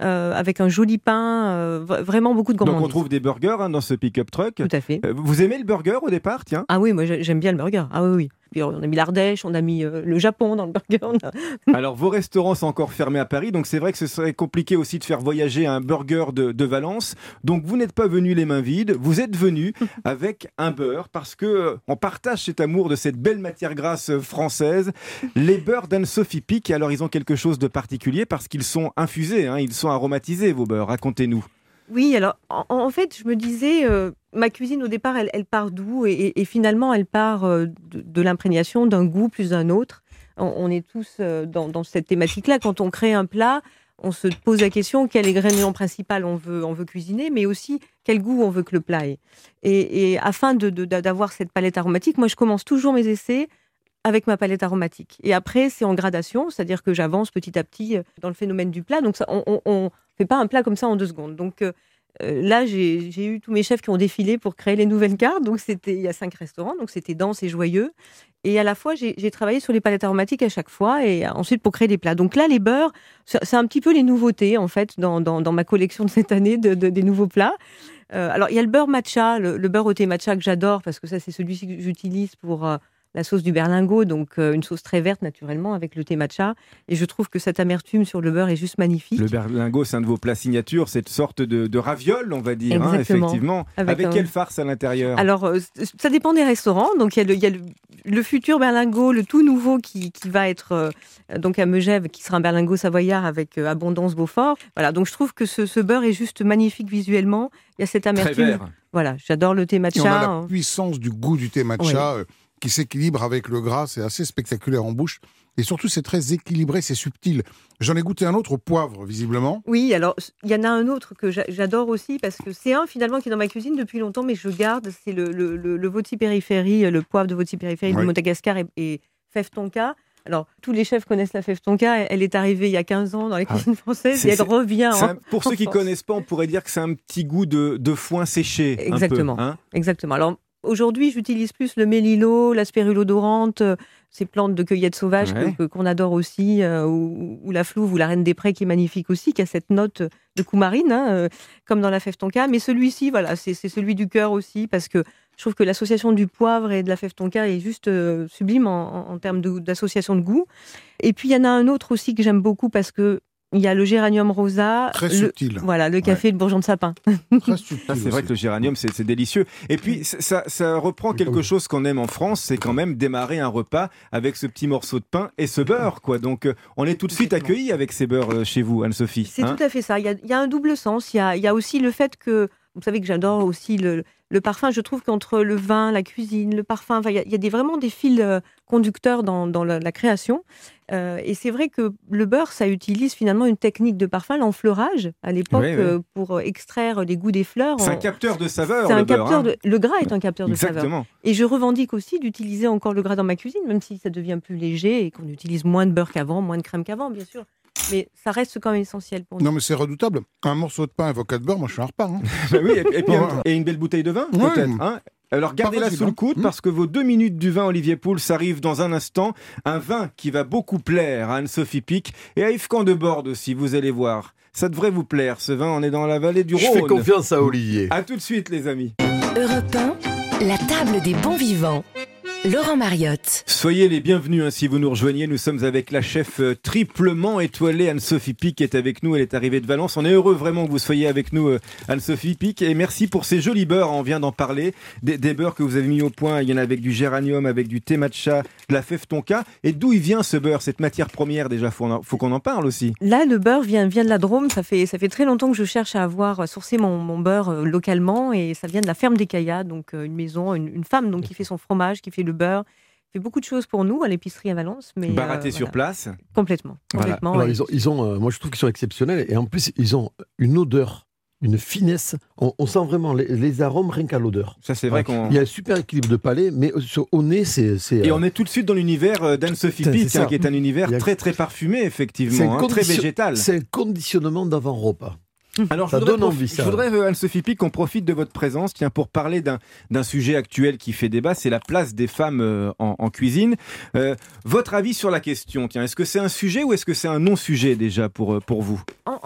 avec un joli pain, vraiment beaucoup de gourmandise. Donc on trouve des burgers dans ce pick-up truck. Tout à fait. Vous aimez le burger au départ, tiens ? Ah oui, moi j'aime bien le burger. Ah oui. Puis on a mis l'Ardèche, on a mis le Japon dans le burger. Alors vos restaurants sont encore fermés à Paris, donc c'est vrai que ce serait compliqué aussi de faire voyager un burger de Valence. Donc vous n'êtes pas venus les mains vides, vous êtes venus avec un beurre parce que on partage cet amour de cette belle matière grasse française. Les beurres d'Anne-Sophie Pic, alors ils ont quelque chose de particulier parce qu'ils sont infusés, ils sont aromatisés vos beurres. Racontez-nous. Oui, alors en fait, je me disais, ma cuisine au départ, elle part d'où et finalement, elle part de l'imprégnation d'un goût plus d'un autre. On est tous dans cette thématique-là. Quand on crée un plat, on se pose la question quel ingrédient principal on veut cuisiner, mais aussi quel goût on veut que le plat ait. Et afin d'avoir cette palette aromatique, moi, je commence toujours mes essais avec ma palette aromatique. Et après, c'est en gradation, c'est-à-dire que j'avance petit à petit dans le phénomène du plat. Donc, ça, on fait pas un plat comme ça en 2 secondes. Donc là, j'ai eu tous mes chefs qui ont défilé pour créer les nouvelles cartes. Donc, il y a 5 restaurants, donc c'était dense et joyeux. Et à la fois, j'ai travaillé sur les palettes aromatiques à chaque fois et ensuite pour créer des plats. Donc là, les beurres, c'est un petit peu les nouveautés, en fait, dans ma collection de cette année des nouveaux plats. Alors, il y a le beurre matcha, le beurre au thé matcha que j'adore parce que ça, c'est celui-ci que j'utilise pour la sauce du berlingot, donc une sauce très verte naturellement avec le thé matcha. Et je trouve que cette amertume sur le beurre est juste magnifique. Le berlingot, c'est un de vos plats signatures, cette sorte de raviole, on va dire, effectivement. Avec quelle farce à l'intérieur ? Alors, ça dépend des restaurants. Donc, il y a le futur berlingot, le tout nouveau qui va être donc à Megève, qui sera un berlingot savoyard avec abondance Beaufort. Voilà, donc je trouve que ce beurre est juste magnifique visuellement. Il y a cette amertume. Très vert. Voilà, j'adore le thé matcha. Et on a la puissance du goût du thé matcha. Oui. Qui s'équilibre avec le gras, c'est assez spectaculaire en bouche. Et surtout, c'est très équilibré, c'est subtil. J'en ai goûté un autre au poivre, visiblement. Oui, alors, il y en a un autre que j'adore aussi, parce que c'est finalement, qui est dans ma cuisine depuis longtemps, mais je garde, c'est le Voti-Périphérie, le poivre de Voti-Périphérie de Madagascar et fève tonka. Alors, tous les chefs connaissent la fève tonka. Elle est arrivée il y a 15 ans dans la cuisine française et elle revient. Pour ceux qui ne connaissent pas, on pourrait dire que c'est un petit goût de foin séché. Exactement. Un peu, Exactement. Alors, aujourd'hui, j'utilise plus le mélilo, la spirulodorante, ces plantes de cueillette sauvage qu'on adore aussi, ou la flouve ou la reine des prés qui est magnifique aussi, qui a cette note de coumarine, comme dans la fève tonka. Mais celui-ci, voilà, c'est celui du cœur aussi, parce que je trouve que l'association du poivre et de la fève tonka est juste sublime en termes d'association de goût. Et puis, il y en a un autre aussi que j'aime beaucoup parce que il y a le géranium rosa, très subtil. Voilà, le café et le bourgeon de sapin. Très subtil. C'est vrai que le géranium, c'est délicieux. Et puis, ça reprend quelque chose qu'on aime en France, c'est quand même démarrer un repas avec ce petit morceau de pain et ce beurre, quoi. Donc, on est tout de suite accueillis avec ces beurres chez vous, Anne-Sophie. C'est tout à fait ça. Il y a un double sens. Il y a aussi le fait que, vous savez que j'adore aussi le parfum. Je trouve qu'entre le vin, la cuisine, le parfum, il y a vraiment des fils conducteurs dans la création. Et c'est vrai que le beurre, ça utilise finalement une technique de parfum, l'enfleurage, à l'époque, pour extraire les goûts des fleurs. C'est un capteur de saveur, le beurre. Le gras est un capteur de saveur. Exactement. Et je revendique aussi d'utiliser encore le gras dans ma cuisine, même si ça devient plus léger et qu'on utilise moins de beurre qu'avant, moins de crème qu'avant, bien sûr. Mais ça reste quand même essentiel pour nous. Non, mais c'est redoutable. Un morceau de pain avocat de beurre, moi je suis un repas. Oui, et puis et une belle bouteille de vin, peut-être. Alors gardez-la sous le coude parce que vos 2 minutes du vin Olivier Pouls arrivent dans un instant. Un vin qui va beaucoup plaire à Anne-Sophie Pic et à Yves Candeborde aussi, vous allez voir. Ça devrait vous plaire, ce vin, on est dans la vallée du Rhône. Je fais confiance à Olivier. À tout de suite les amis. Europe 1, la table des bons vivants. Laurent Mariotte. Soyez les bienvenus si vous nous rejoignez. Nous sommes avec la chef triplement étoilée Anne-Sophie Pic qui est avec nous. Elle est arrivée de Valence. On est heureux vraiment que vous soyez avec nous Anne-Sophie Pic. Et merci pour ces jolis beurres. On vient d'en parler. Des beurres que vous avez mis au point. Il y en a avec du géranium, avec du thé matcha, de la fève tonka. Et d'où il vient ce beurre, cette matière première déjà? Faut qu'on en parle aussi. Là, le beurre vient de la Drôme. Ça fait très longtemps que je cherche à avoir sourcé mon beurre localement. Et ça vient de la ferme des Caillas. Donc une maison, une femme donc, qui fait son fromage, qui fait le beurre, fait beaucoup de choses pour nous à l'épicerie à Valence. Mais baraté sur place. Complètement. Voilà. Alors, ils ont moi je trouve qu'ils sont exceptionnels et en plus ils ont une odeur, une finesse. On sent vraiment les arômes rien qu'à l'odeur. Ça c'est vrai Il y a un super équilibre de palais, mais au nez c'est. Et on est tout de suite dans l'univers d'Anne-Sophie Pic, qui est un univers très très parfumé effectivement, très végétal. C'est un conditionnement d'avant-repas. Alors, je voudrais, Anne-Sophie Pic, qu'on profite de votre présence pour parler d'un sujet actuel qui fait débat, c'est la place des femmes en cuisine. Votre avis sur la question, est-ce que c'est un sujet ou est-ce que c'est un non-sujet déjà pour vous? En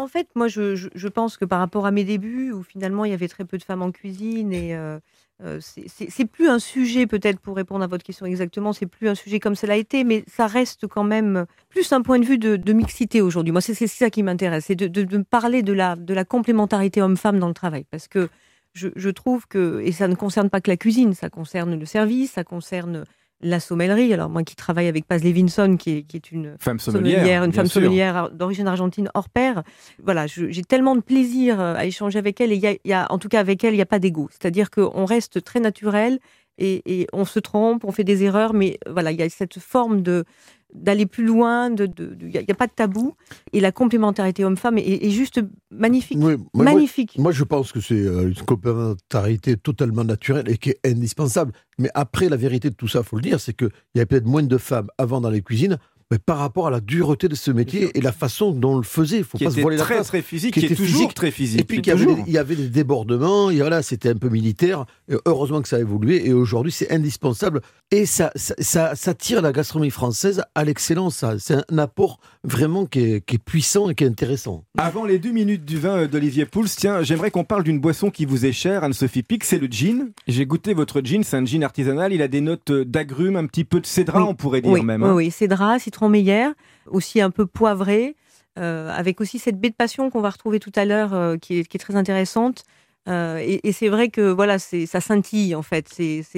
En fait, moi, je pense que par rapport à mes débuts, où finalement il y avait très peu de femmes en cuisine, et c'est plus un sujet, peut-être pour répondre à votre question exactement, c'est plus un sujet comme cela a été, mais ça reste quand même plus un point de vue de mixité aujourd'hui. Moi, c'est ça qui m'intéresse, c'est de parler de la complémentarité homme-femme dans le travail, parce que je trouve que, et ça ne concerne pas que la cuisine, ça concerne le service, ça concerne la sommellerie. Alors moi qui travaille avec Paz Levinson, qui est une femme sommelière d'origine argentine hors pair, voilà, j'ai tellement de plaisir à échanger avec elle, et en tout cas avec elle, il n'y a pas d'ego. C'est-à-dire qu'on reste très naturel, et on se trompe, on fait des erreurs, mais voilà, il y a cette forme d'aller plus loin, il n'y a pas de tabou, et la complémentarité homme-femme est juste magnifique. Oui, magnifique. Moi, je pense que c'est une complémentarité totalement naturelle et qui est indispensable. Mais après, la vérité de tout ça, il faut le dire, c'est qu'il y avait peut-être moins de femmes avant dans les cuisines, mais par rapport à la dureté de ce métier et la façon dont on le faisait, il ne faut pas se voiler la face. Très physique, qui est toujours très physique. Et puis il y avait des débordements, et voilà, c'était un peu militaire. Et heureusement que ça a évolué, et aujourd'hui c'est indispensable. Et ça tire la gastronomie française à l'excellence. C'est un apport vraiment qui est puissant et qui est intéressant. Avant les 2 minutes du vin d'Olivier Pouls, tiens, j'aimerais qu'on parle d'une boisson qui vous est chère, Anne-Sophie Pic, c'est le gin. J'ai goûté votre gin, c'est un gin artisanal, il a des notes d'agrumes, un petit peu de cédra, on pourrait dire même. Oui, cédra, citron meilleur, aussi un peu poivré, avec aussi cette baie de passion qu'on va retrouver tout à l'heure, qui est très intéressante. Et c'est vrai que voilà, ça scintille en fait.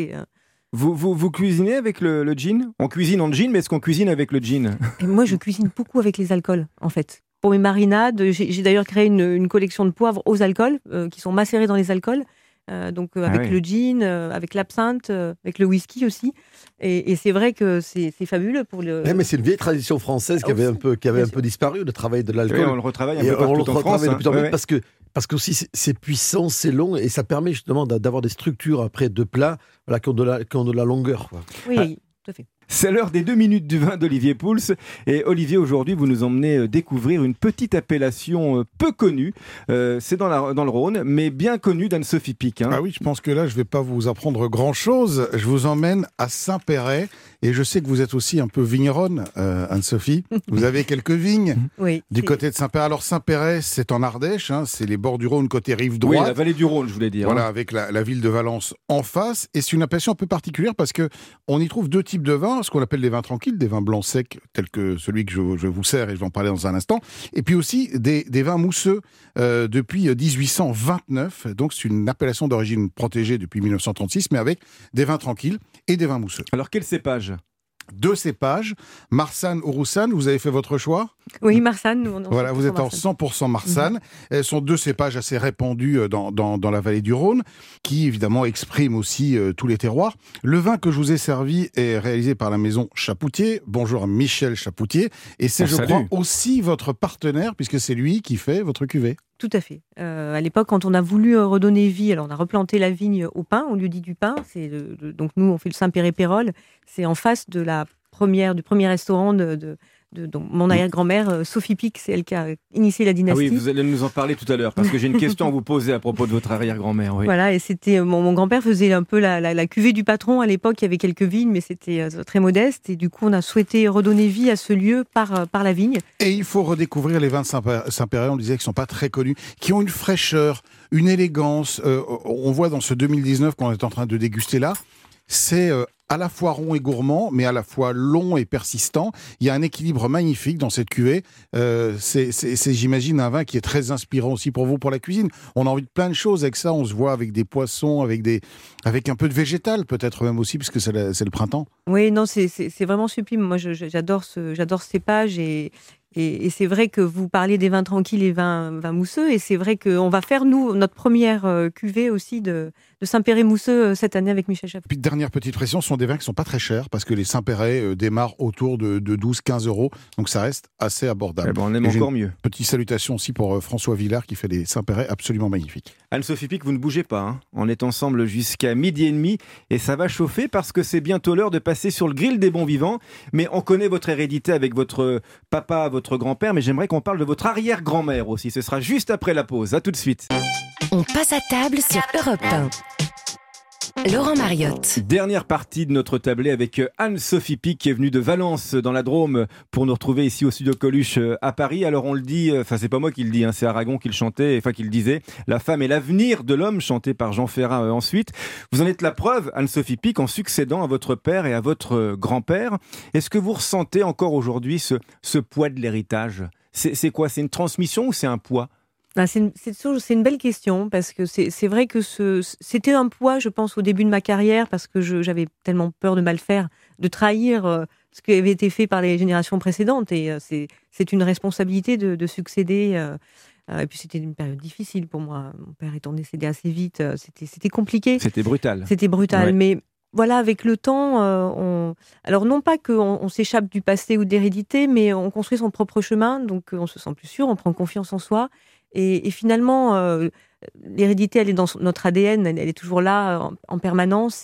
Vous cuisinez avec le gin ? On cuisine en gin, mais est-ce qu'on cuisine avec le gin ? Et moi, je cuisine beaucoup avec les alcools, en fait. Pour mes marinades, j'ai d'ailleurs créé une collection de poivres aux alcools, qui sont macérés dans les alcools. Avec le gin, avec l'absinthe, avec le whisky aussi. Et c'est vrai que c'est fabuleux pour le... Mais c'est une vieille tradition française qui avait un peu disparu, le travail de l'alcool. Oui, on le retravaille un peu partout en France. De plus en plus parce que aussi c'est puissant, c'est long, et ça permet justement d'avoir des structures après de plats qui ont de la longueur. Quoi. Oui, tout à fait. C'est l'heure des 2 minutes du vin d'Olivier Pouls. Et Olivier, aujourd'hui, vous nous emmenez découvrir une petite appellation peu connue. C'est dans le Rhône, mais bien connue d'Anne-Sophie Pic. Ah oui, je pense que là, je ne vais pas vous apprendre grand-chose. Je vous emmène à Saint-Péret. Et je sais que vous êtes aussi un peu vigneronne, Anne-Sophie. Vous avez quelques vignes du côté de Saint-Péret. Alors Saint-Péret, c'est en Ardèche. C'est les bords du Rhône, côté rive droite. Oui, la vallée du Rhône, je voulais dire. Voilà, avec la ville de Valence en face. Et c'est une appellation un peu particulière parce qu'on y trouve 2 types de vins. Ce qu'on appelle des vins tranquilles, des vins blancs secs, tels que celui que je vous sers, et je vais en parler dans un instant. Et puis aussi des vins mousseux depuis 1829. Donc c'est une appellation d'origine protégée depuis 1936, mais avec des vins tranquilles et des vins mousseux. Alors quel cépage ? 2 cépages, Marsanne ou Roussanne, vous avez fait votre choix ? Oui, Marsanne. Voilà, vous êtes en 100% Marsanne. Elles sont 2 cépages assez répandus dans la vallée du Rhône, qui évidemment expriment aussi tous les terroirs. Le vin que je vous ai servi est réalisé par la maison Chapoutier. Bonjour Michel Chapoutier. Et c'est, crois, aussi votre partenaire, puisque c'est lui qui fait votre cuvée. Tout à fait. À l'époque, quand on a voulu redonner vie, alors on a replanté la vigne au pin, au lieu dit du pin. Donc nous, on fait le Saint-Péret-Pérol. C'est en face du premier restaurant de mon arrière-grand-mère, Sophie Pic. C'est elle qui a initié la dynastie. Ah oui, vous allez nous en parler tout à l'heure, parce que j'ai une question à vous poser à propos de votre arrière-grand-mère. Oui. Voilà, et c'était mon grand-père faisait un peu la cuvée du patron. À l'époque, il y avait quelques vignes, mais c'était très modeste. Et du coup, on a souhaité redonner vie à ce lieu par la vigne. Et il faut redécouvrir les vins de Saint-Péret, on disait qu'ils ne sont pas très connus, qui ont une fraîcheur, une élégance. On voit dans ce 2019 qu'on est en train de déguster là, c'est à la fois rond et gourmand, mais à la fois long et persistant. Il y a un équilibre magnifique dans cette cuvée. C'est, j'imagine, un vin qui est très inspirant aussi pour vous, pour la cuisine. On a envie de plein de choses avec ça. On se voit avec des poissons, avec un peu de végétal, peut-être même aussi, puisque c'est le printemps. Oui, non, c'est vraiment sublime. Moi, j'adore ce cépage et c'est vrai que vous parliez des vins tranquilles et vins mousseux, et c'est vrai qu'on va faire, nous, notre première cuvée aussi de Saint-Péret mousseux cette année avec Michel Chapoutier. Puis dernière petite précision, ce sont des vins qui ne sont pas très chers, parce que les Saint-Péret démarrent autour de 12-15 €, donc ça reste assez abordable. On aime encore mieux. Petite salutation aussi pour François Villard qui fait des Saint-Péret absolument magnifiques. Anne-Sophie Pic, vous ne bougez pas. On est ensemble jusqu'à 12h30 et ça va chauffer parce que c'est bientôt l'heure de passer sur le grill des bons vivants. Mais on connaît votre hérédité avec votre papa, votre grand-père, mais j'aimerais qu'on parle de votre arrière-grand-mère aussi. Ce sera juste après la pause. À tout de suite. On passe à table sur Europe 1. Laurent Mariotte. Dernière partie de notre tablée avec Anne-Sophie Pic qui est venue de Valence dans la Drôme pour nous retrouver ici au studio Coluche à Paris. Alors on le dit, c'est pas moi qui le dis, c'est Aragon qui le chantait, qui le disait. La femme est l'avenir de l'homme, chanté par Jean Ferrat ensuite. Vous en êtes la preuve, Anne-Sophie Pic, en succédant à votre père et à votre grand-père. Est-ce que vous ressentez encore aujourd'hui ce poids de l'héritage ? C'est quoi ? C'est une transmission ou c'est un poids ? C'est une belle question parce que c'est vrai que c'était un poids, je pense, au début de ma carrière parce que j'avais tellement peur de mal faire, de trahir ce qui avait été fait par les générations précédentes. Et c'est une responsabilité de succéder. Et puis c'était une période difficile pour moi. Mon père étant décédé assez vite, c'était compliqué. C'était brutal. C'était brutal, ouais. Mais voilà, avec le temps, alors non pas qu'on s'échappe du passé ou de l'hérédité, mais on construit son propre chemin, donc on se sent plus sûr, on prend confiance en soi. Et finalement, l'hérédité, elle est dans notre ADN, elle est toujours là en permanence.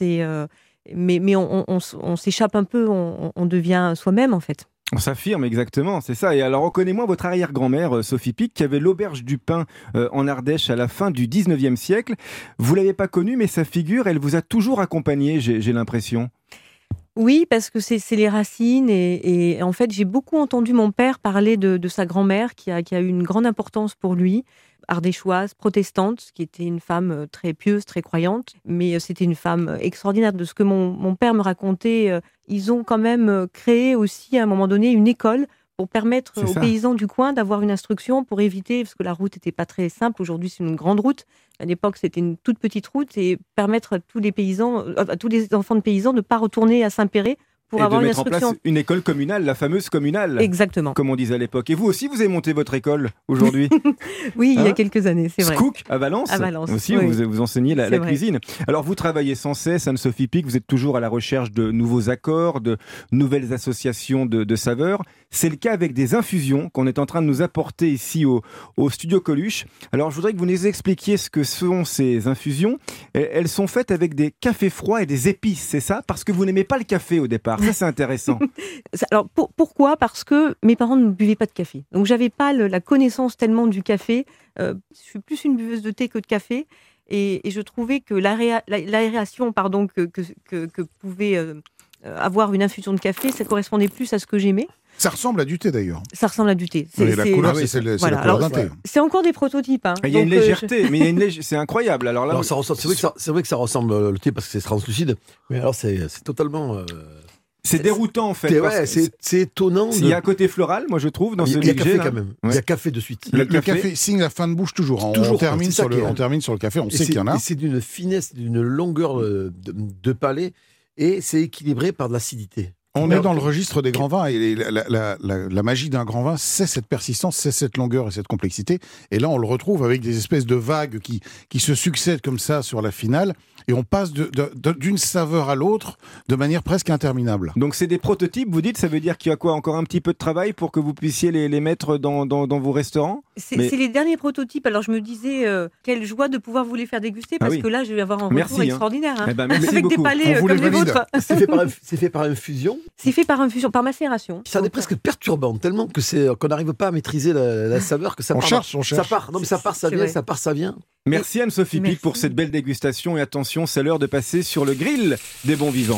Mais on s'échappe un peu, on devient soi-même en fait. On s'affirme, exactement, c'est ça. Et alors, reconnaissez-moi votre arrière-grand-mère, Sophie Pic, qui avait l'auberge du pain en Ardèche à la fin du 19e siècle. Vous ne l'avez pas connue, mais sa figure, elle vous a toujours accompagné, j'ai l'impression. Oui, parce que c'est les racines et en fait, j'ai beaucoup entendu mon père parler de sa grand-mère qui a eu une grande importance pour lui, ardéchoise, protestante, qui était une femme très pieuse, très croyante, mais c'était une femme extraordinaire. De ce que mon père me racontait, ils ont quand même créé aussi à un moment donné une école pour permettre aux paysans du coin d'avoir une instruction pour éviter, parce que la route n'était pas très simple, aujourd'hui c'est une grande route, à l'époque c'était une toute petite route, et permettre à tous les paysans, à tous les enfants de paysans de ne pas retourner à Saint-Péret pour avoir une instruction. Et de mettre en place une école communale, la fameuse communale. Exactement. Comme on disait à l'époque. Et vous aussi, vous avez monté votre école aujourd'hui. Oui, il y a quelques années, c'est vrai. Scouk à Valence. À Valence. Aussi, oui. vous enseignez la cuisine. Alors, vous travaillez sans cesse, Anne-Sophie Pic, vous êtes toujours à la recherche de nouveaux accords, de nouvelles associations de saveurs. C'est le cas avec des infusions qu'on est en train de nous apporter ici au studio Coluche. Alors, je voudrais que vous nous expliquiez ce que sont ces infusions. Elles sont faites avec des cafés froids et des épices, c'est ça ? Parce que vous n'aimez pas le café au départ. Ça, c'est intéressant. Alors, pourquoi ? Parce que mes parents ne buvaient pas de café. Donc, j'avais pas la connaissance tellement du café. Je suis plus une buveuse de thé que de café. Et je trouvais que l'aération que pouvait avoir une infusion de café, ça correspondait plus à ce que j'aimais. Ça ressemble à du thé d'ailleurs. Ça ressemble à du thé. La couleur, c'est la couleur d'un thé. C'est encore des prototypes. Il y a une légèreté, mais c'est incroyable. Alors là, c'est vrai que ça ressemble le thé parce que c'est translucide, mais alors c'est totalement. C'est déroutant en fait. C'est étonnant. Il y a un côté floral, moi je trouve, dans ce Il y a café quand même. Il y a café de suite. Le café signe la fin de bouche toujours. On termine sur le café, on sait qu'il y en a. C'est d'une finesse, d'une longueur de palais et c'est équilibré par de l'acidité. On est dans le registre des grands vins et la magie d'un grand vin, c'est cette persistance, c'est cette longueur et cette complexité. Et là, on le retrouve avec des espèces de vagues qui se succèdent comme ça sur la finale et on passe d'une saveur à l'autre de manière presque interminable. Donc c'est des prototypes, vous dites, ça veut dire qu'il y a quoi, encore un petit peu de travail pour que vous puissiez les mettre dans vos restaurants ? C'est les derniers prototypes. Alors je me disais, quelle joie de pouvoir vous les faire déguster parce que là, je vais avoir un retour extraordinaire. Hein. Merci avec beaucoup. Des palais comme les vôtres. C'est fait par infusion. C'est fait par infusion, par macération. Ça est presque perturbant, tellement qu'on n'arrive pas à maîtriser la saveur, que ça part. On cherche. Ça part. Non, mais ça part, ça vient, ça part, ça vient. Merci Anne-Sophie Pic pour cette belle dégustation. Et attention, c'est l'heure de passer sur le grill des bons vivants.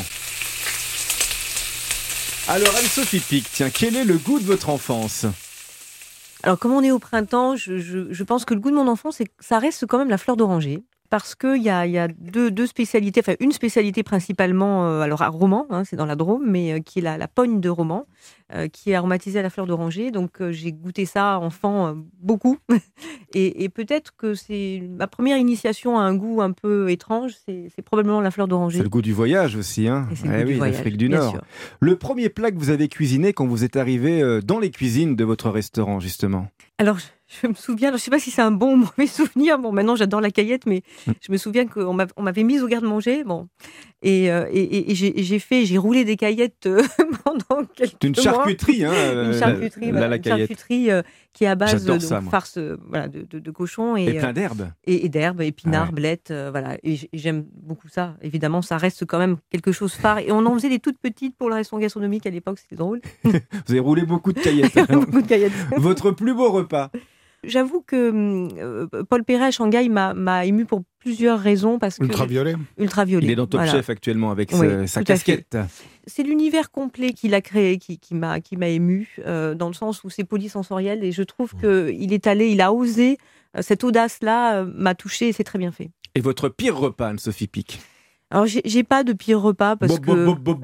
Alors Anne-Sophie Pic, tiens, quel est le goût de votre enfance ? Alors comme on est au printemps, je pense que le goût de mon enfance, ça reste quand même la fleur d'oranger. Parce qu'il y a deux spécialités, enfin une spécialité principalement, alors à Romans, c'est dans la Drôme, mais qui est la pogne de Romans, qui est aromatisée à la fleur d'oranger. Donc j'ai goûté ça enfant beaucoup. et peut-être que c'est ma première initiation à un goût un peu étrange, c'est probablement la fleur d'oranger. C'est le goût du voyage aussi, hein. L'Afrique du Nord. Sûr. Le premier plat que vous avez cuisiné quand vous êtes arrivé dans les cuisines de votre restaurant, justement ? Alors, je me souviens, je ne sais pas si c'est un bon ou mauvais souvenir. Bon, maintenant j'adore la caillette, mais je me souviens qu'on m'avait mise au garde-manger. Bon, et j'ai roulé des caillettes pendant quelques mois. Une charcuterie, une charcuterie, la caillette. Une charcuterie qui est à base de farce de cochon et plein d'herbes. Et d'herbes, épinards, blettes, voilà. Et j'aime beaucoup ça. Évidemment, ça reste quand même quelque chose de phare. Et on en faisait des toutes petites pour le restaurant gastronomique à l'époque, c'était drôle. Vous avez roulé beaucoup de caillettes. Beaucoup de caillettes. Votre plus beau repas ? J'avoue que Paul Perret à Shanghai m'a ému pour plusieurs raisons. Ultraviolet. Ultraviolet. Il est dans Top voilà. Chef actuellement avec Oui, sa tout à fait. casquette. C'est l'univers complet qu'il a créé qui m'a ému, dans le sens où c'est polysensoriel, et je trouve qu'il est allé, il a osé, cette audace-là m'a touchée et c'est très bien fait. Et votre pire repas, Anne-Sophie Pic? Alors, j'ai pas de pire repas parce que...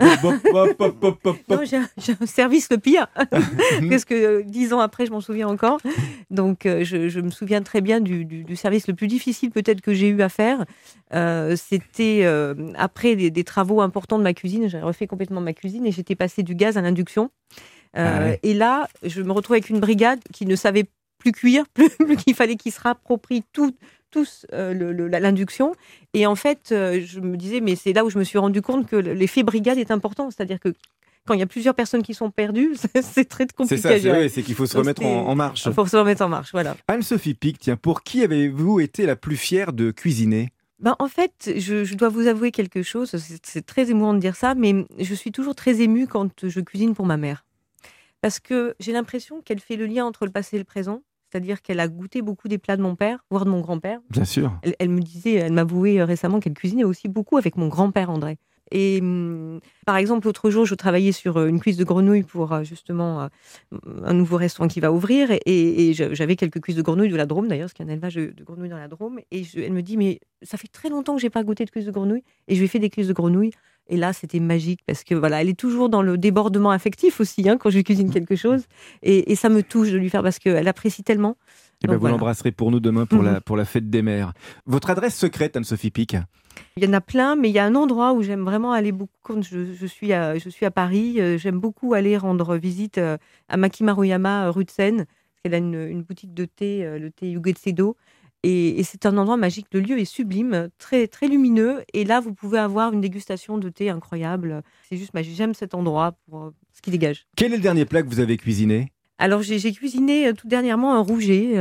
Non, j'ai un service le pire. Parce que 10 ans après, je m'en souviens encore. Donc, je me souviens très bien du service le plus difficile peut-être que j'ai eu à faire. C'était après des travaux importants de ma cuisine. J'avais refait complètement ma cuisine et j'étais passée du gaz à l'induction. Et là, je me retrouvais avec une brigade qui ne savait plus cuire, plus qu'il fallait qu'ils se rapproprient tous l'induction. Et en fait, je me disais, mais c'est là où je me suis rendu compte que l'effet brigade est important. C'est-à-dire que quand il y a plusieurs personnes qui sont perdues, c'est très compliqué. C'est ça, c'est qu'il faut se remettre en marche. Il faut se remettre en marche, voilà. Anne-Sophie Pic, tiens, pour qui avez-vous été la plus fière de cuisiner? En fait, je dois vous avouer quelque chose, c'est très émouvant de dire ça, mais je suis toujours très émue quand je cuisine pour ma mère. Parce que j'ai l'impression qu'elle fait le lien entre le passé et le présent. C'est-à-dire qu'elle a goûté beaucoup des plats de mon père, voire de mon grand-père. Bien sûr. Elle m'avouait récemment qu'elle cuisinait aussi beaucoup avec mon grand-père André. Et par exemple, l'autre jour, je travaillais sur une cuisse de grenouille pour justement un nouveau restaurant qui va ouvrir. Et j'avais quelques cuisses de grenouille de la Drôme, d'ailleurs, parce qu'il y a un élevage de grenouilles dans la Drôme. Et elle me dit, mais ça fait très longtemps que je n'ai pas goûté de cuisse de grenouille. Et je lui ai fait des cuisses de grenouille. Et là, c'était magique parce que voilà, elle est toujours dans le débordement affectif aussi quand je cuisine quelque chose. Et ça me touche de lui faire parce qu'elle apprécie tellement. Et vous l'embrasserez pour nous demain pour la fête des mères. Votre adresse secrète, Anne-Sophie Pic? Il y en a plein, mais il y a un endroit où j'aime vraiment aller beaucoup quand je suis à Paris. J'aime beaucoup aller rendre visite à Maki Maruyama, rue de Seine, parce qu'elle a une boutique de thé, le thé Yugetsedo. Et c'est un endroit magique. Le lieu est sublime, très, très lumineux. Et là, vous pouvez avoir une dégustation de thé incroyable. C'est juste magique. J'aime cet endroit pour ce qu'il dégage. Quel est le dernier plat que vous avez cuisiné? Alors, j'ai cuisiné tout dernièrement un rouget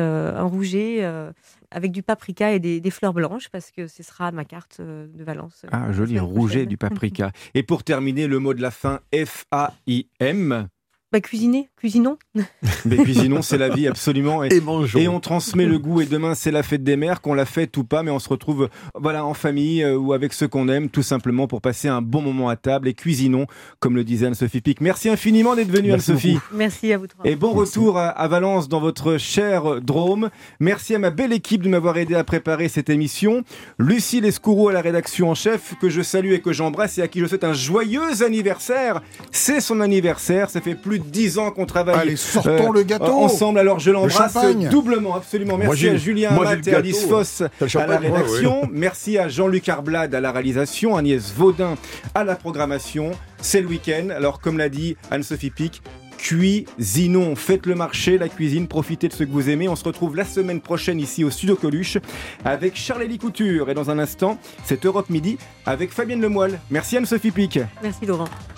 avec du paprika et des fleurs blanches, parce que ce sera ma carte de Valence. Ah, joli, rouget, du paprika. Et pour terminer, le mot de la fin, F-A-I-M. Cuisinons. Mais cuisinons, c'est la vie, absolument. Et mangeons. Et on transmet le goût. Et demain, c'est la fête des mères, qu'on la fête ou pas, mais on se retrouve en famille ou avec ceux qu'on aime, tout simplement pour passer un bon moment à table. Et cuisinons, comme le disait Anne-Sophie Pic. Merci infiniment d'être venue, Anne-Sophie. Merci à vous trois. Et bon retour à Valence, dans votre cher Drôme. Merci à ma belle équipe de m'avoir aidé à préparer cette émission. Lucie Lescoureau à la rédaction en chef, que je salue et que j'embrasse et à qui je souhaite un joyeux anniversaire. C'est son anniversaire, ça fait plus de 10 ans qu'on travaille. Allez, sortons le gâteau ensemble, alors je l'embrasse doublement, absolument. Merci à Julien Amat et Alice Foss à la rédaction. Merci à Jean-Luc Arblade à la réalisation, Agnès Vaudin à la programmation. C'est le week-end, alors comme l'a dit Anne-Sophie Pic, cuisinons, faites le marché, la cuisine, profitez de ce que vous aimez. On se retrouve la semaine prochaine ici au Studio Coluche avec Charlélie Couture. Et dans un instant, c'est Europe Midi avec Fabienne Lemoyle. Merci Anne-Sophie Pic. Merci Laurent.